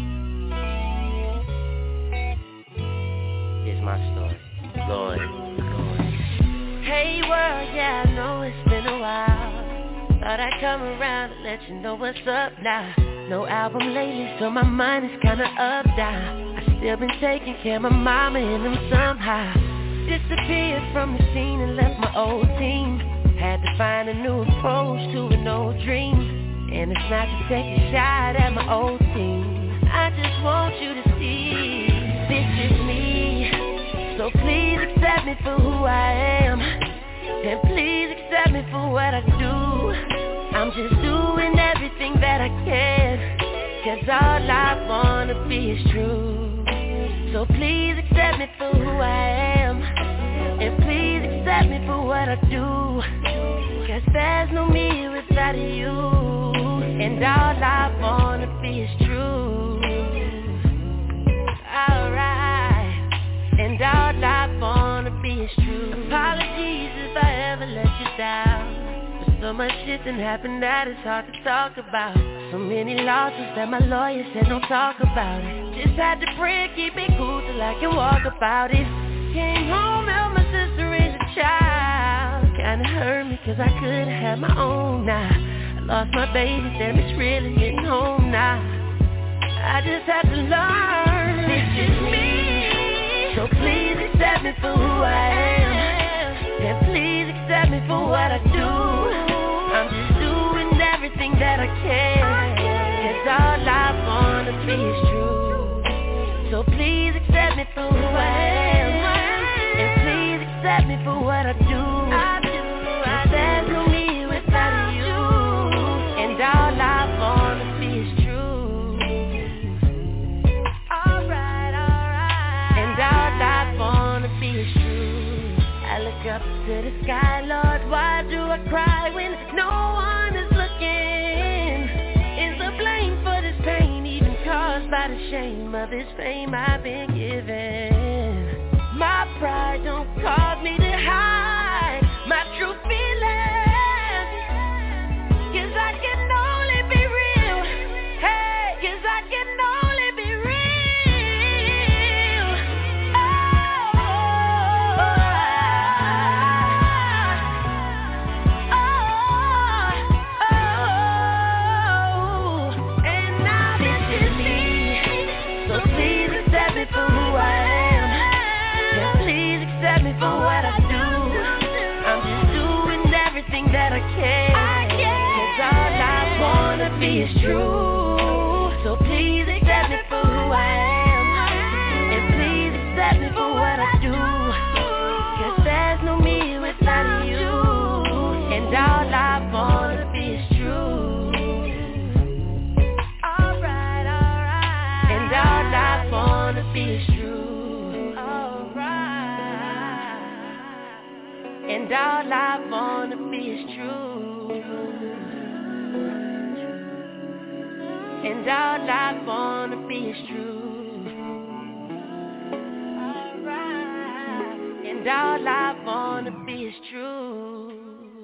Here's my story. Lord, Lord. Hey world, yeah, I know it's been a while. Thought I'd come around and let you know what's up now. No album lately, so my mind is kinda up down. I still been taking care of my mama and them somehow. Disappeared from the scene and left my old team. Had to find a new approach to an old dream. And it's not to take a shot at my old team. I just want you to see this is me. So please accept me for who I am. And please accept me for what I do. I'm just doing everything that I can, 'cause all I wanna be is true. So please accept me for who I am, and please accept me for what I do, 'cause there's no me without you, and all I wanna be is true. Alright, and all I wanna be is true. Apologies if I ever let you down. So much shit done happened that it's hard to talk about. So many losses that my lawyer said don't talk about it. Just had to pray, keep it cool till I can walk about it. Came home, helped my sister raise a child. Kinda hurt me 'cause I could've had my own now. I lost my baby, damn it's really hitting home now. I just had to learn, this is me. So please accept me for who I am, and please accept me for what I do. I'm just doing everything that I can, 'cause all I wanna be is true. So please accept me for who I am, and please accept me for what I do. 'Cause there's no me without you, and all I wanna be is true. Alright, alright, and all I wanna be is true. I look up to the sky, Lord, why do I cry when no one is looking? Is the blame for this pain even caused by the shame of this fame I've been given? My pride don't cause me to hide my true feelings, 'cause I can only be real. Hey, 'cause I can only be real. For what I do, I'm just doing everything that I can, 'cause all I wanna be is true. So please accept me for who I am, and please accept me for what I do, 'cause there's no me without you, and all I wanna be is true. Alright, alright, and all I wanna be is true. And all I wanna be is true. And all I wanna be is true. and all I wanna be is true.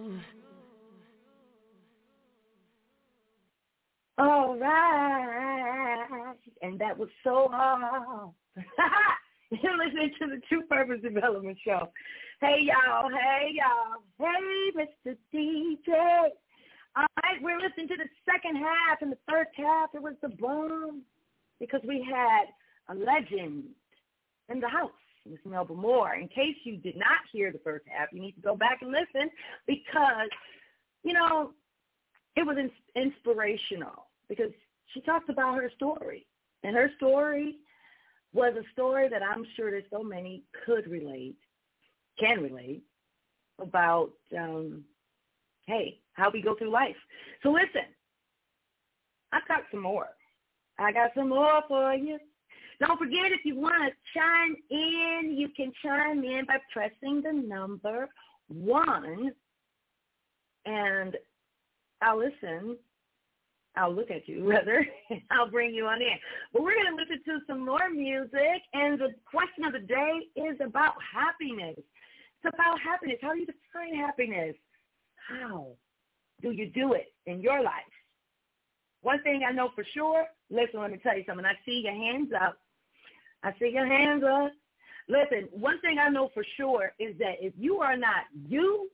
All right, and that was so hard. You're listening to the True Purpose Development Show. Hey, y'all. Hey, y'all. Hey, Mister D J. All right, we're listening to the second half. And the first half, it was the bomb because we had a legend in the house, Miss Melba Moore. In case you did not hear the first half, you need to go back and listen because, you know, it was in- inspirational because she talked about her story. And her story was a story that I'm sure that so many could relate, can relate, about, um, hey, how we go through life. So listen, I've got some more. I got some more for you. Don't forget, if you want to chime in, you can chime in by pressing the number one, and I'll listen. I'll look at you, rather, and I'll bring you on in. But we're going to listen to some more music, and the question of the day is about happiness. It's about happiness. How do you define happiness? How do you do it in your life? One thing I know for sure, listen, let me tell you something. I see your hands up. I see your hands up. Listen, one thing I know for sure is that if you are not you,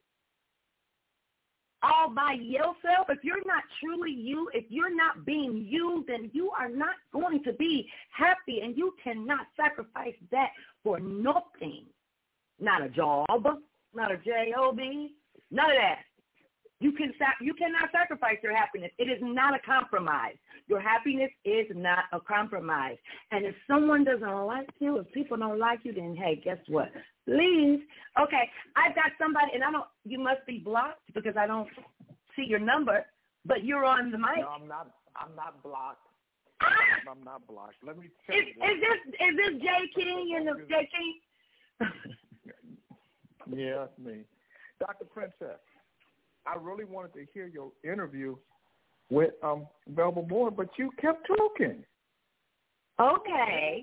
all by yourself, if you're not truly you, if you're not being you, then you are not going to be happy, and you cannot sacrifice that for nothing. Not a job, not a job, none of that. You can you cannot sacrifice your happiness. It is not a compromise. Your happiness is not a compromise. And if someone doesn't like you, if people don't like you, then hey, guess what? Leave. Okay, I've got somebody, and I don't. You must be blocked because I don't see your number. But you're on the mic. No, I'm not. I'm not blocked. I'm not blocked. Let me tell is, you. Is this is this Jay King and the Jay King? Yeah, it's me, Doctor Princess. I really wanted to hear your interview with um, Melba Moore, but you kept talking. Okay.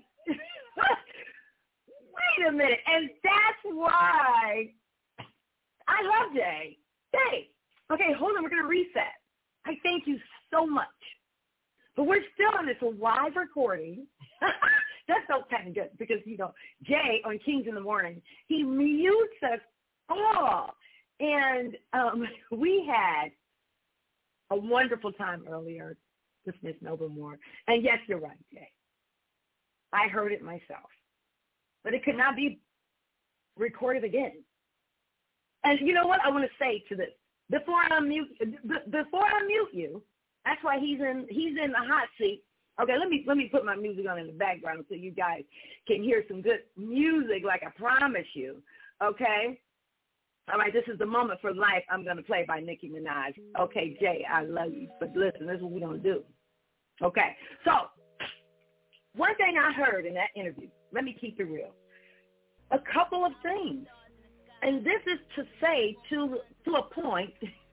Wait a minute. And that's why I love Jay. Jay. Okay, hold on. We're going to reset. I thank you so much. But we're still on this live recording. That's so kind of good because, you know, Jay on Kings in the Morning, he mutes us all. And um, we had a wonderful time earlier with Miss Melba Moore. And yes, you're right, Jay. I heard it myself. But it could not be recorded again. And you know what I want to say to this? Before I mute, before I mute you, that's why he's in he's in the hot seat. Okay, let me let me put my music on in the background so you guys can hear some good music like I promise you. Okay? All right, this is the moment for life I'm going to play by Nicki Minaj. Okay, Jay, I love you, but listen, this is what we're going to do. Okay, so one thing I heard in that interview, let me keep it real, a couple of things, and this is to say to to a point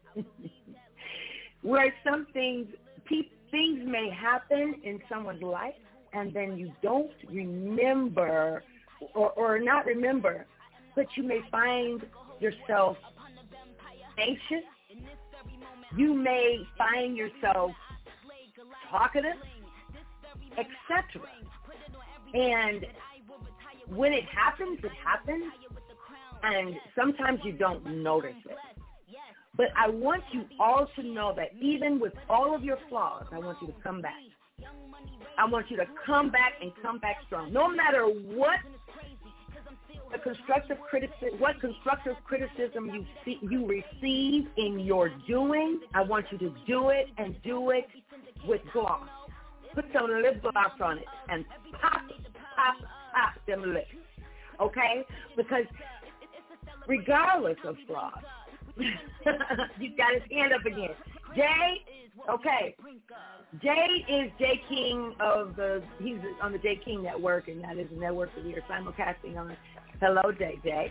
where some things, pe- things may happen in someone's life, and then you don't remember or, or not remember, but you may find yourself anxious. You may find yourself talkative, et cetera. And when it happens, it happens, and sometimes you don't notice it. But I want you all to know that even with all of your flaws, I want you to come back. I want you to come back and come back strong. No matter what the constructive criticism, what constructive criticism you see, you receive in your doing, I want you to do it and do it with gloss. Put some lip gloss on it and pop, pop, pop them lips, okay? Because regardless of flaws, you got his hand up again. Jay, okay. Jay is Jay King of the, he's on the Jay King Network, and that is a network that we are simulcasting on. Hello, Jay Jay.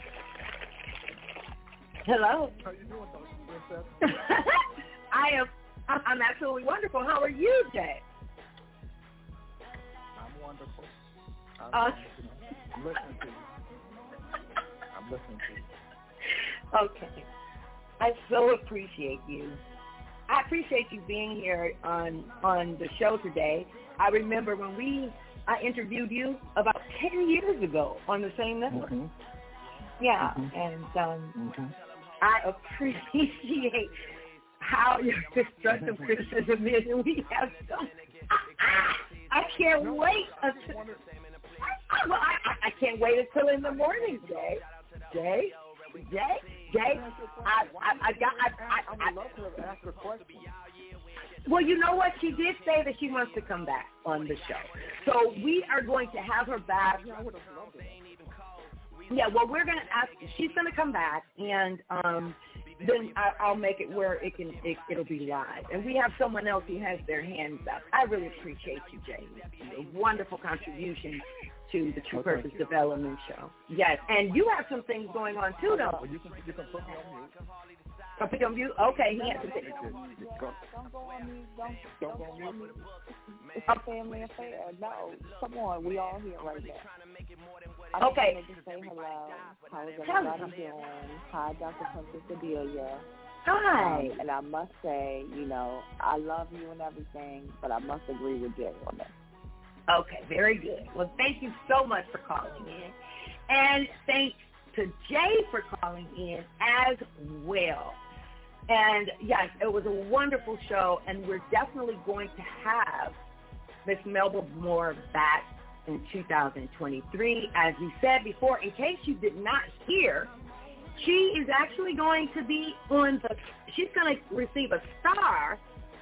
Hello. How you doing, Doctor Princess? I am, I'm absolutely wonderful. How are you, Jay? I'm wonderful. I'm, Uh, I'm listening to you. I'm listening to you. Okay. I so appreciate you. I appreciate you being here on on the show today. I remember when we I interviewed you about ten years ago on the same network. Mm-hmm. Yeah, mm-hmm. and um, mm-hmm. I appreciate how your constructive criticism is, and we have some. I can't no, wait I, until. wanted... I, well, I, I can't wait until in the morning, Jay. Jay, Jay, Jay. I, I, I got. I, I, I, I would love to have asked a question. Well, you know what? She did say that she wants to come back on the show, so we are going to have her back. Yeah, I would have loved it. Yeah, well, we're going to ask. She's going to come back, and um, then I, I'll make it where it can. It, it'll be live, and we have someone else who has their hands up. I really appreciate you, Jay. A wonderful contribution to the True oh, Purpose Development Show. Yes, and you have some things going on too, though. Well, you can you can put me on mute. I'll put you on mute. Okay, he has to say. Don't go on mute. Don't, Don't go on mute. It's a family affair. No, come on. We all here right now. I Okay. just wanted to say hello. How is Tell everybody doing? Hi, Doctor Princess Adelia. Hi. Um, and I must say, you know, I love you and everything, but I must agree with Jay on this. Okay, very good. Well, thank you so much for calling in. And thanks to Jay for calling in as well. And, yes, it was a wonderful show, and we're definitely going to have Miss Melba Moore back in two thousand twenty-three. As we said before, in case you did not hear, she is actually going to be on the, she's going to receive a star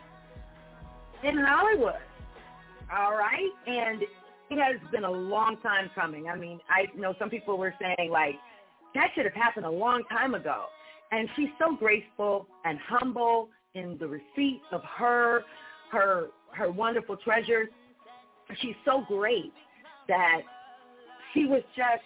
in Hollywood. All right? And it has been a long time coming. I mean, I know some people were saying, like, that should have happened a long time ago. And she's so graceful and humble in the receipt of her, her, her wonderful treasures. She's so great that she was just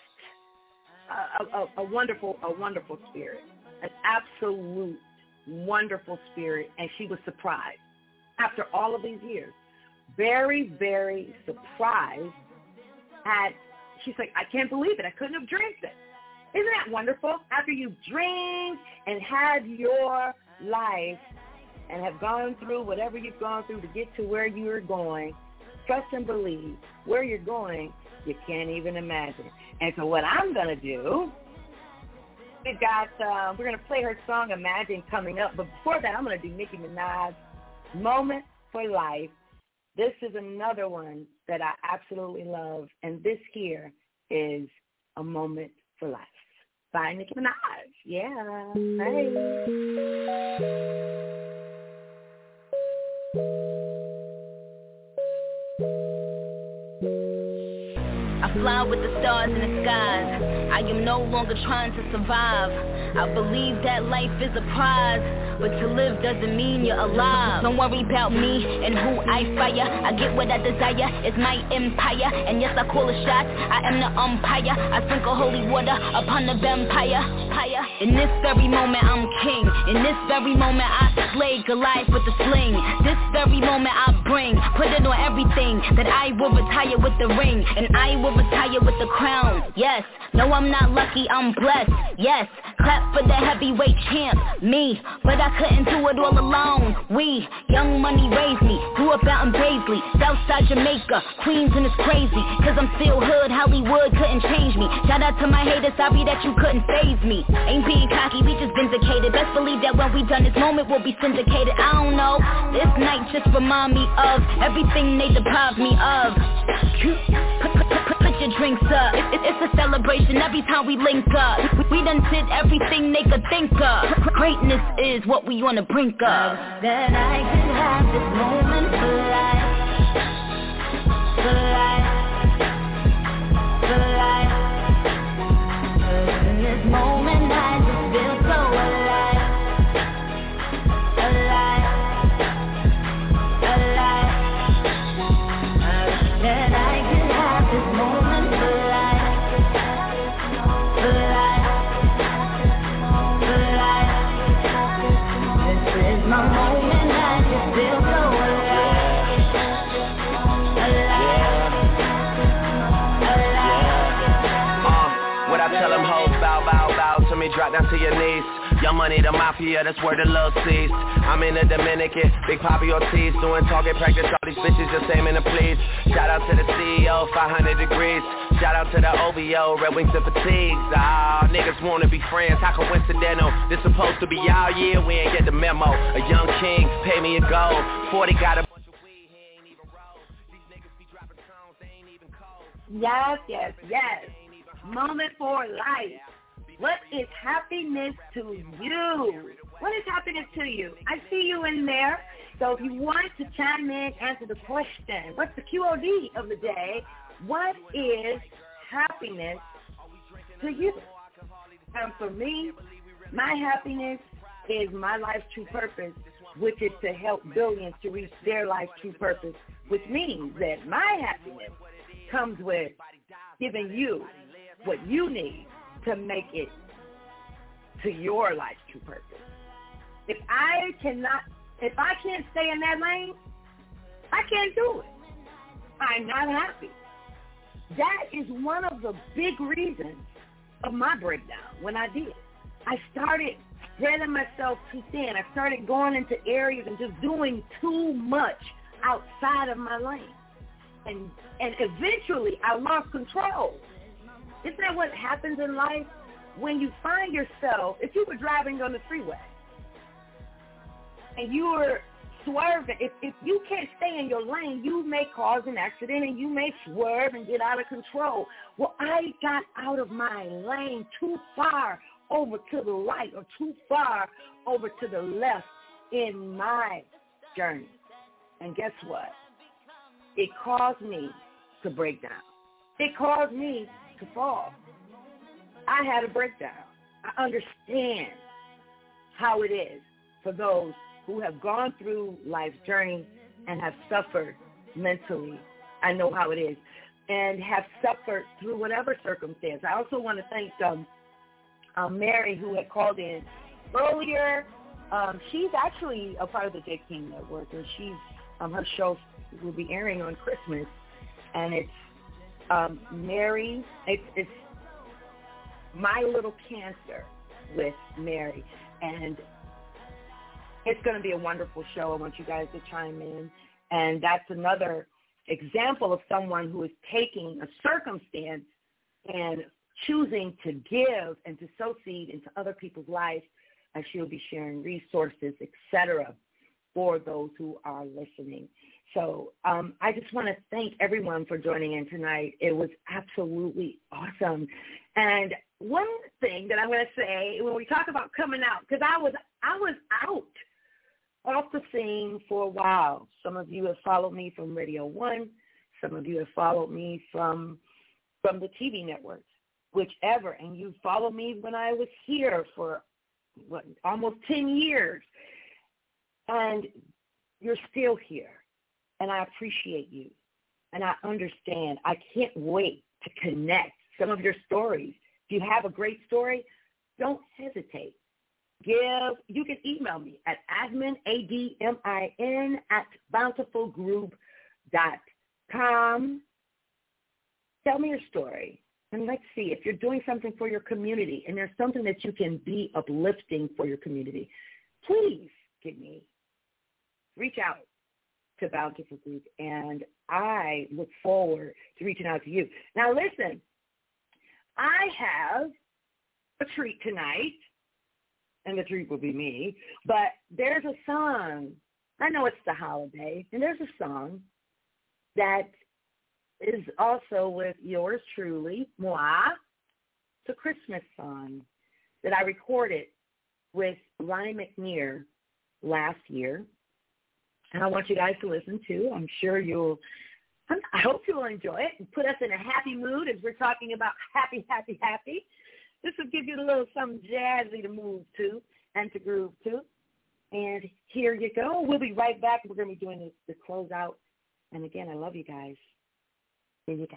a, a, a wonderful, a wonderful spirit, an absolute wonderful spirit. And she was surprised after all of these years. Very, very surprised at, she's like, I can't believe it. I couldn't have dreamed it. Isn't that wonderful? After you've dreamed and had your life and have gone through whatever you've gone through to get to where you're going, trust and believe where you're going, you can't even imagine. And so what I'm going to do, we've got, uh, we're going to play her song, Imagine, coming up. But before that, I'm going to do Nicki Minaj, Moment for Life. This is another one that I absolutely love, and this here is A Moment for Life by Nicki Minaj. Yeah. Hey. I fly with the stars in the skies. I am no longer trying to survive. I believe that life is a prize, but to live doesn't mean you're alive. Don't worry about me and who I fire. I get what I desire, it's my empire. And yes, I call the shots, I am the umpire. I sprinkle holy water upon the vampire. In this very moment I'm king. In this very moment I slay Goliath with the sling. This very moment I bring, put it on everything, that I will retire with the ring, and I will retire with the crown. Yes, no, I'm not lucky, I'm blessed. Yes, clap for the heavyweight champ, me. But I couldn't do it all alone. We, Young Money raised me, grew up out in Paisley, Southside Jamaica, Queens, and it's crazy, cause I'm still hood, Hollywood couldn't change me. Shout out to my haters, sorry that you couldn't faze me. Ain't being cocky, we just vindicated. Best believe that when we done, this moment will be syndicated. I don't know, this night just remind me of everything they deprived me of. Put, put, put, put your drinks up, it, it, it's a celebration every time we link up. We, we done did everything they could think of. Greatness is what we on the brink of. That I could have this moment for life, for life, for life. In this moment I just feel so alive, alive, alive. That I could have this moment for life, for life, for life. This is my moment, I just feel so alive. Bow, bow, bow to me, drop down to your knees. Young Money, the mafia, that's where the love sees. I'm in the Dominican, Big Papi Ortiz, doing target practice, all these bitches just aiming to please. Shout out to the C E O, five hundred degrees. Shout out to the O V O, Red Wings and Fatigues. Ah, niggas wanna be friends, how coincidental? This supposed to be our year, we ain't get the memo. A young king, pay me a gold. forty got a bunch of weed, he ain't even roll. These niggas be dropping tones, they ain't even cold. Yes, yes, yes. Moment for life. What is happiness to you? What is happiness to you? I see you in there. So if you want to chime in, answer the question. What's the Q O D of the day? What is happiness to you? And for me, my happiness is my life's true purpose, which is to help billions to reach their life's true purpose, which means that my happiness comes with giving you what you need to make it to your life's true purpose. If I cannot, if I can't stay in that lane, I can't do it. I'm not happy. That is one of the big reasons of my breakdown when I did. I started spreading myself too thin. I started going into areas and just doing too much outside of my lane. And and eventually I lost control. Isn't that what happens in life when you find yourself, if you were driving on the freeway and you were swerving, if, if you can't stay in your lane, you may cause an accident and you may swerve and get out of control. Well, I got out of my lane too far over to the right or too far over to the left in my journey. And guess what? It caused me to break down. It caused me to fall. I had a breakdown. I understand how it is for those who have gone through life's journey and have suffered mentally. I know how it is. And have suffered through whatever circumstance. I also want to thank um, uh, Mary, who had called in earlier. Um, she's actually a part of the J. King Network, and she's um, her show will be airing on Christmas, and it's um, Mary. It's, it's My Little Cancer with Mary, and it's going to be a wonderful show. I want you guys to chime in, and that's another example of someone who is taking a circumstance and choosing to give and to sow seed into other people's lives, and she'll be sharing resources, et cetera, for those who are listening. So um, I just want to thank everyone for joining in tonight. It was absolutely awesome. And one thing that I'm going to say when we talk about coming out, because I was I was out off the scene for a while. Some of you have followed me from Radio One. Some of you have followed me from from the T V networks, whichever. And you followed me when I was here for what, almost ten years. And you're still here. And I appreciate you. And I understand. I can't wait to connect some of your stories. If you have a great story, don't hesitate. Give, you can email me at admin, A D M I N, at bountiful group dot com. Tell me your story. And let's see if you're doing something for your community and there's something that you can be uplifting for your community. Please give me, reach out to Bountiful Group, and I look forward to reaching out to you. Now, listen, I have a treat tonight, and the treat will be me, but there's a song. I know it's the holiday, and there's a song that is also with yours truly, moi. It's a Christmas song that I recorded with Ronnie McNear last year. And I want you guys to listen to. I'm sure you'll, I hope you'll enjoy it and put us in a happy mood as we're talking about happy, happy, happy. This will give you a little something jazzy to move to and to groove to. And here you go. We'll be right back. We're going to be doing the, the closeout. And again, I love you guys. Here you go.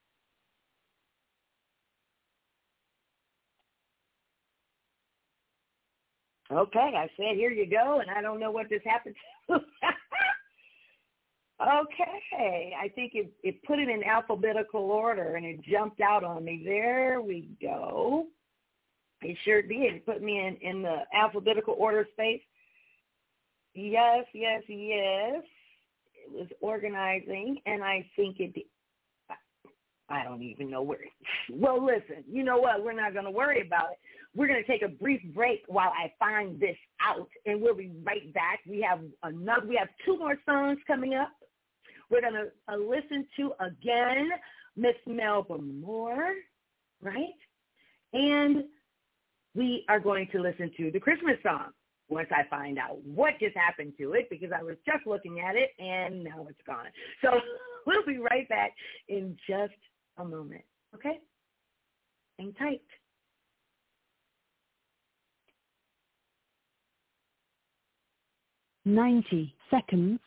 Okay, I said here you go, and I don't know what just happened to. Okay, I think it, it put it in alphabetical order, and it jumped out on me. There we go. It sure did. Put me in, in the alphabetical order space. Yes, yes, yes. It was organizing, and I think it did. I don't even know where. Well, listen, you know what? We're not going to worry about it. We're going to take a brief break while I find this out, and we'll be right back. We have another. We have two more songs coming up. We're going to uh, listen to, again, Miss Melba Moore, right? And we are going to listen to the Christmas song once I find out what just happened to it, because I was just looking at it, and now it's gone. So we'll be right back in just a moment, okay? Hang tight. ninety seconds.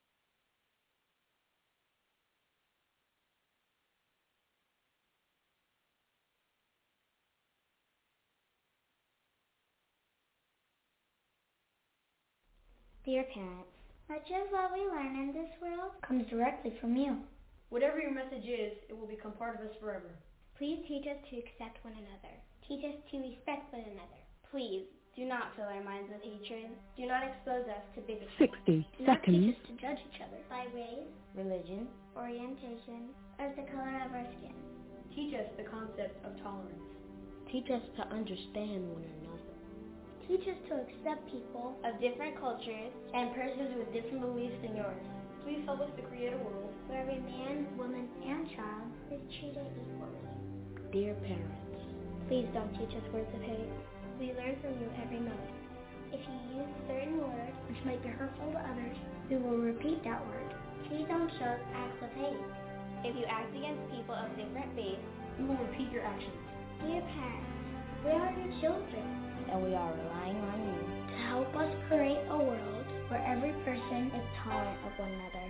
Dear parents, much of what we learn in this world comes directly from you. Whatever your message is, it will become part of us forever. Please teach us to accept one another. Teach us to respect one another. Please do not fill our minds with hatred. Do not expose us to bigotry. sixty do not seconds. teach us to judge each other by race, religion, orientation, or the color of our skin. Teach us the concept of tolerance. Teach us to understand one another. Teach us to accept people of different cultures and persons with different beliefs than yours. Please help us to create a world where every man, woman, and child is treated equally. Dear parents, please don't teach us words of hate. We learn from you every moment. If you use certain words which might be hurtful to others, we will repeat that word. Please don't show acts of hate. If you act against people of different faiths, we will repeat your actions. Dear parents, we are your children, and we are relying on you to help us create a world where every person is tolerant of one another.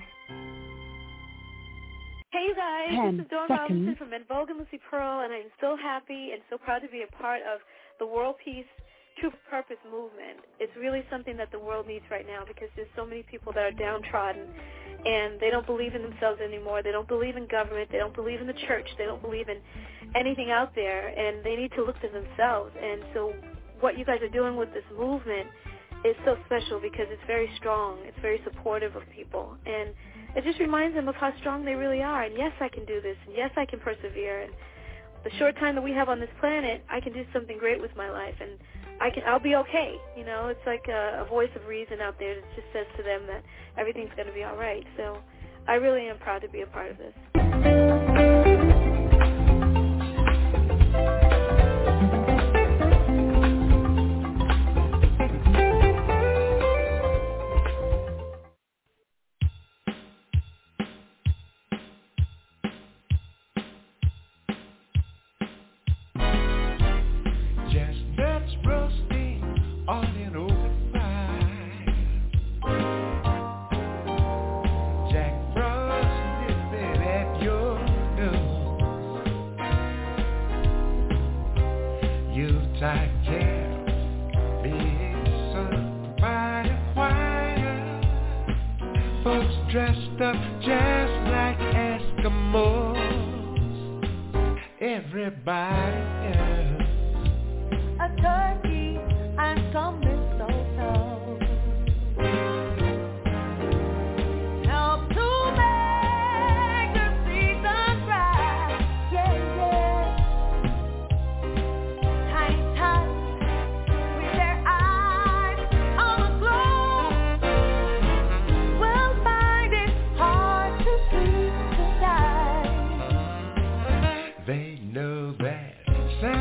Hey, you guys, Ten this is Dawn seconds. Robinson from En Vogue and Lucy Pearl, and I'm so happy and so proud to be a part of the World Peace True Purpose movement. It's really something that the world needs right now, because there's so many people that are downtrodden, and they don't believe in themselves anymore. They don't believe in government. They don't believe in the church. They don't believe in anything out there, and they need to look to themselves. And so what you guys are doing with this movement is so special, because it's very strong. It's very supportive of people, and it just reminds them of how strong they really are. And yes, I can do this, and yes, I can persevere. And the short time that we have on this planet, I can do something great with my life, and I can, I'll be okay. You know, it's like a, a voice of reason out there that just says to them that everything's going to be all right. So I really am proud to be a part of this. Dressed up just like Eskimos, everybody else. A turkey and some mistletoe help to make the season bright. Yeah, yeah. Tight, tight, with their eyes on the globe. Well, they know that Santa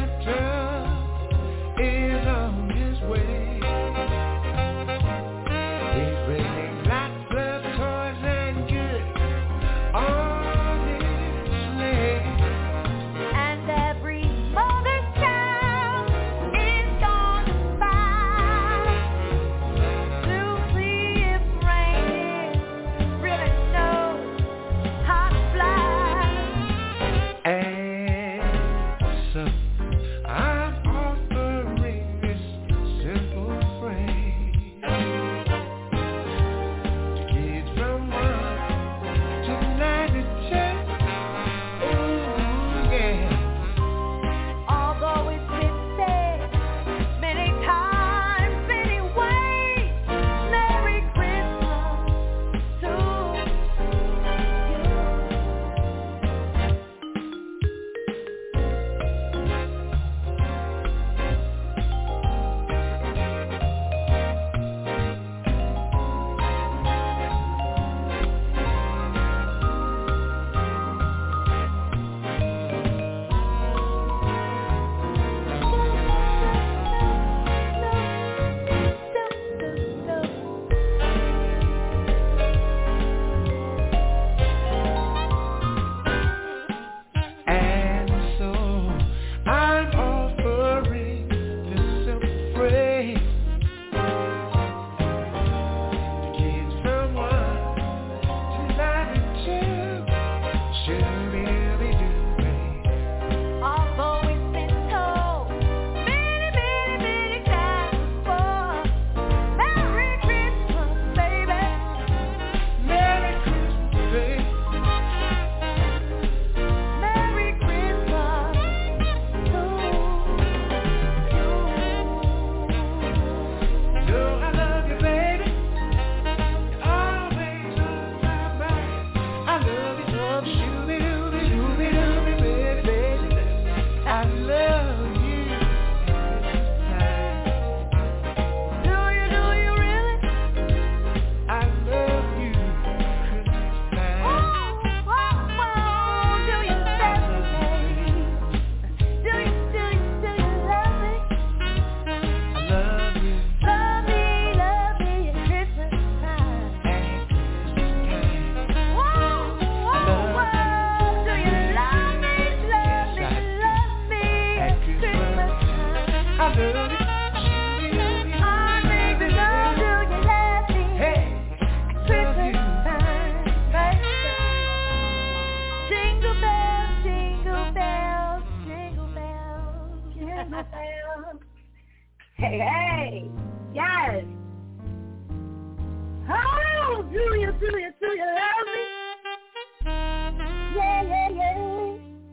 I love you. I make love till you laugh me. Hey, Christmas time, baby. Jingle bells, jingle bells, jingle bells, jingle bells. Hey, hey, yes. Oh, Julia, Julia, Julia, love me. Yeah, yeah, yeah.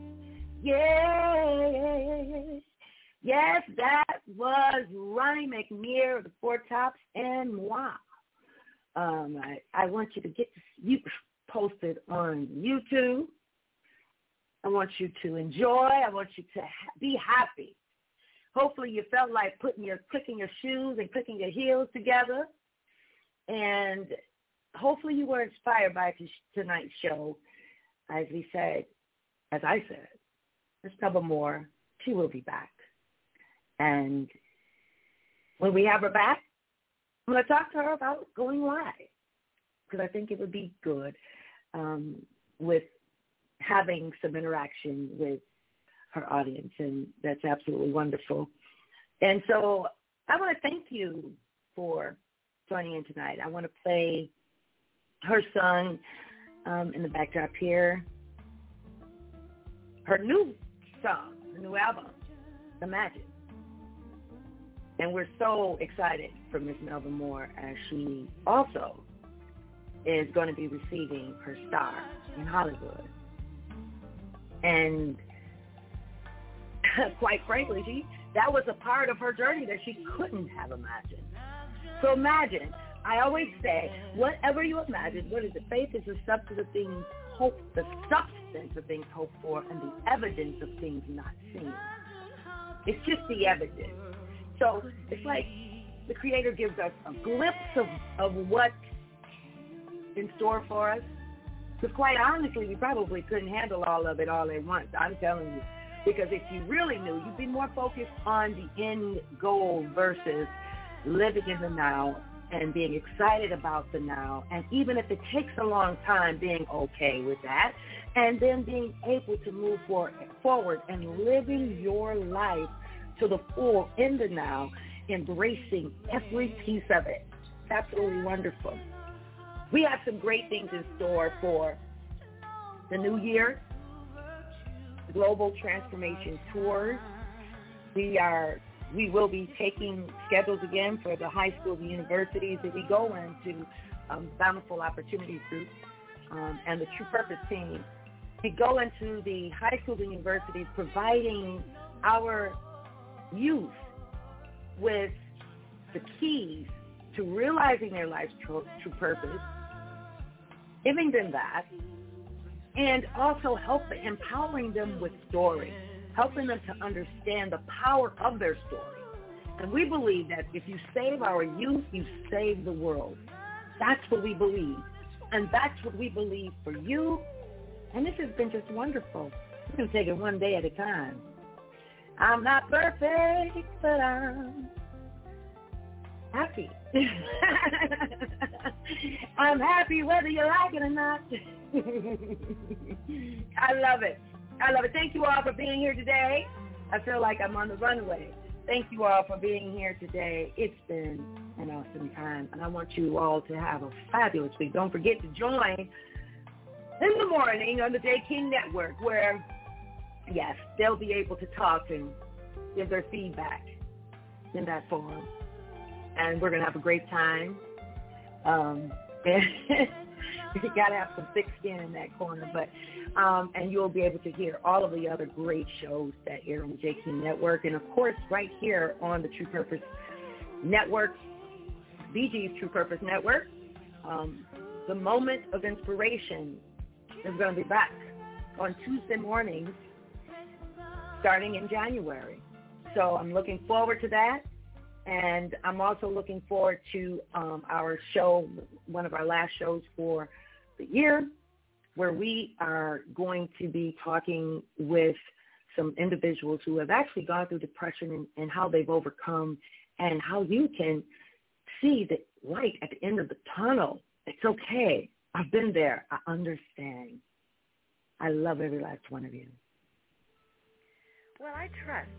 Yeah. Yes, that was Ronnie McNear of the Four Tops and moi. Um, I, I want you to get this you posted on YouTube. I want you to enjoy. I want you to ha- be happy. Hopefully you felt like putting your clicking your shoes and clicking your heels together. And hopefully you were inspired by t- tonight's show. As we said, as I said, Miss Melba Moore, she will be back. And when we have her back, I'm going to talk to her about going live, because I think it would be good um, with having some interaction with her audience, and that's absolutely wonderful. And so I want to thank you for joining in tonight. I want to play her song um, in the backdrop here, her new song, her new album, Imagine. And we're so excited for Miss Melba Moore, as she also is going to be receiving her star in Hollywood. And quite frankly, she that was a part of her journey that she couldn't have imagined. So imagine, I always say, whatever you imagine, what is it? Faith is the substance of things hoped, the substance of things hoped for, and the evidence of things not seen. It's just the evidence. So it's like the Creator gives us a glimpse of, of what's in store for us. Because quite honestly, we probably couldn't handle all of it all at once. I'm telling you. Because if you really knew, you'd be more focused on the end goal versus living in the now and being excited about the now. And even if it takes a long time, being okay with that. And then being able to move forward, forward and living your life to the full in the now, embracing every piece of it. It's absolutely wonderful. We have some great things in store for the new year. Global Transformation Tours. We are, we will be taking schedules again for the high schools and universities that we go into, um, Bountiful Opportunities Group um, and the True Purpose team. We go into the high schools and universities providing our youth with the keys to realizing their life's true, true purpose, giving them that, and also helping, empowering them with stories, helping them to understand the power of their story. And we believe that if you save our youth, you save the world. That's what we believe. And that's what we believe for you. And this has been just wonderful. We're going to take it one day at a time. I'm not perfect, but I'm happy. I'm happy whether you like it or not. I love it. I love it. Thank you all for being here today. I feel like I'm on the runway. Thank you all for being here today. It's been an awesome time, and I want you all to have a fabulous week. Don't forget to join in the morning on the J. King Network, where, yes, they'll be able to talk and give their feedback in that form. And we're going to have a great time. Um, you got to have some thick skin in that corner. But um, and you'll be able to hear all of the other great shows that air on the J. King Network. And, of course, right here on the True Purpose Network, B G's True Purpose Network, um, the Moment of Inspiration is going to be back on Tuesday mornings starting in January. So I'm looking forward to that. And I'm also looking forward to um, our show, one of our last shows for the year, where we are going to be talking with some individuals who have actually gone through depression and, and how they've overcome, and how you can see the light at the end of the tunnel. It's okay. I've been there. I understand. I love every last one of you. Well, I trust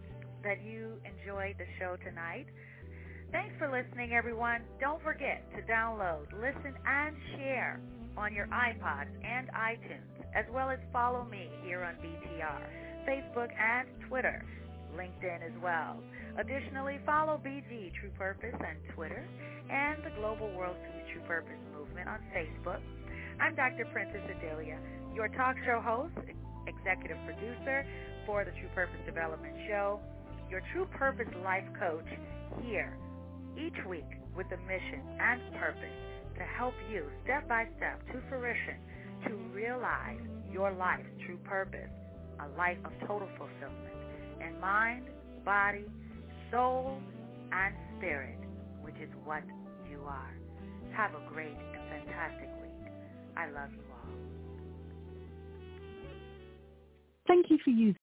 that you enjoyed the show tonight. Thanks for listening, everyone. Don't forget to download, listen, and share on your iPods and iTunes, as well as follow me here on B T R, Facebook and Twitter, LinkedIn as well. Additionally, follow B G True Purpose on Twitter and the Global World Peace True Purpose Movement on Facebook. I'm Doctor Princess Adelia, your talk show host, executive producer for the True Purpose Development Show, your True Purpose life coach here each week with a mission and purpose to help you step by step to fruition to realize your life's true purpose, a life of total fulfillment in mind, body, soul, and spirit, which is what you are. Have a great and fantastic week. I love you all. Thank you for using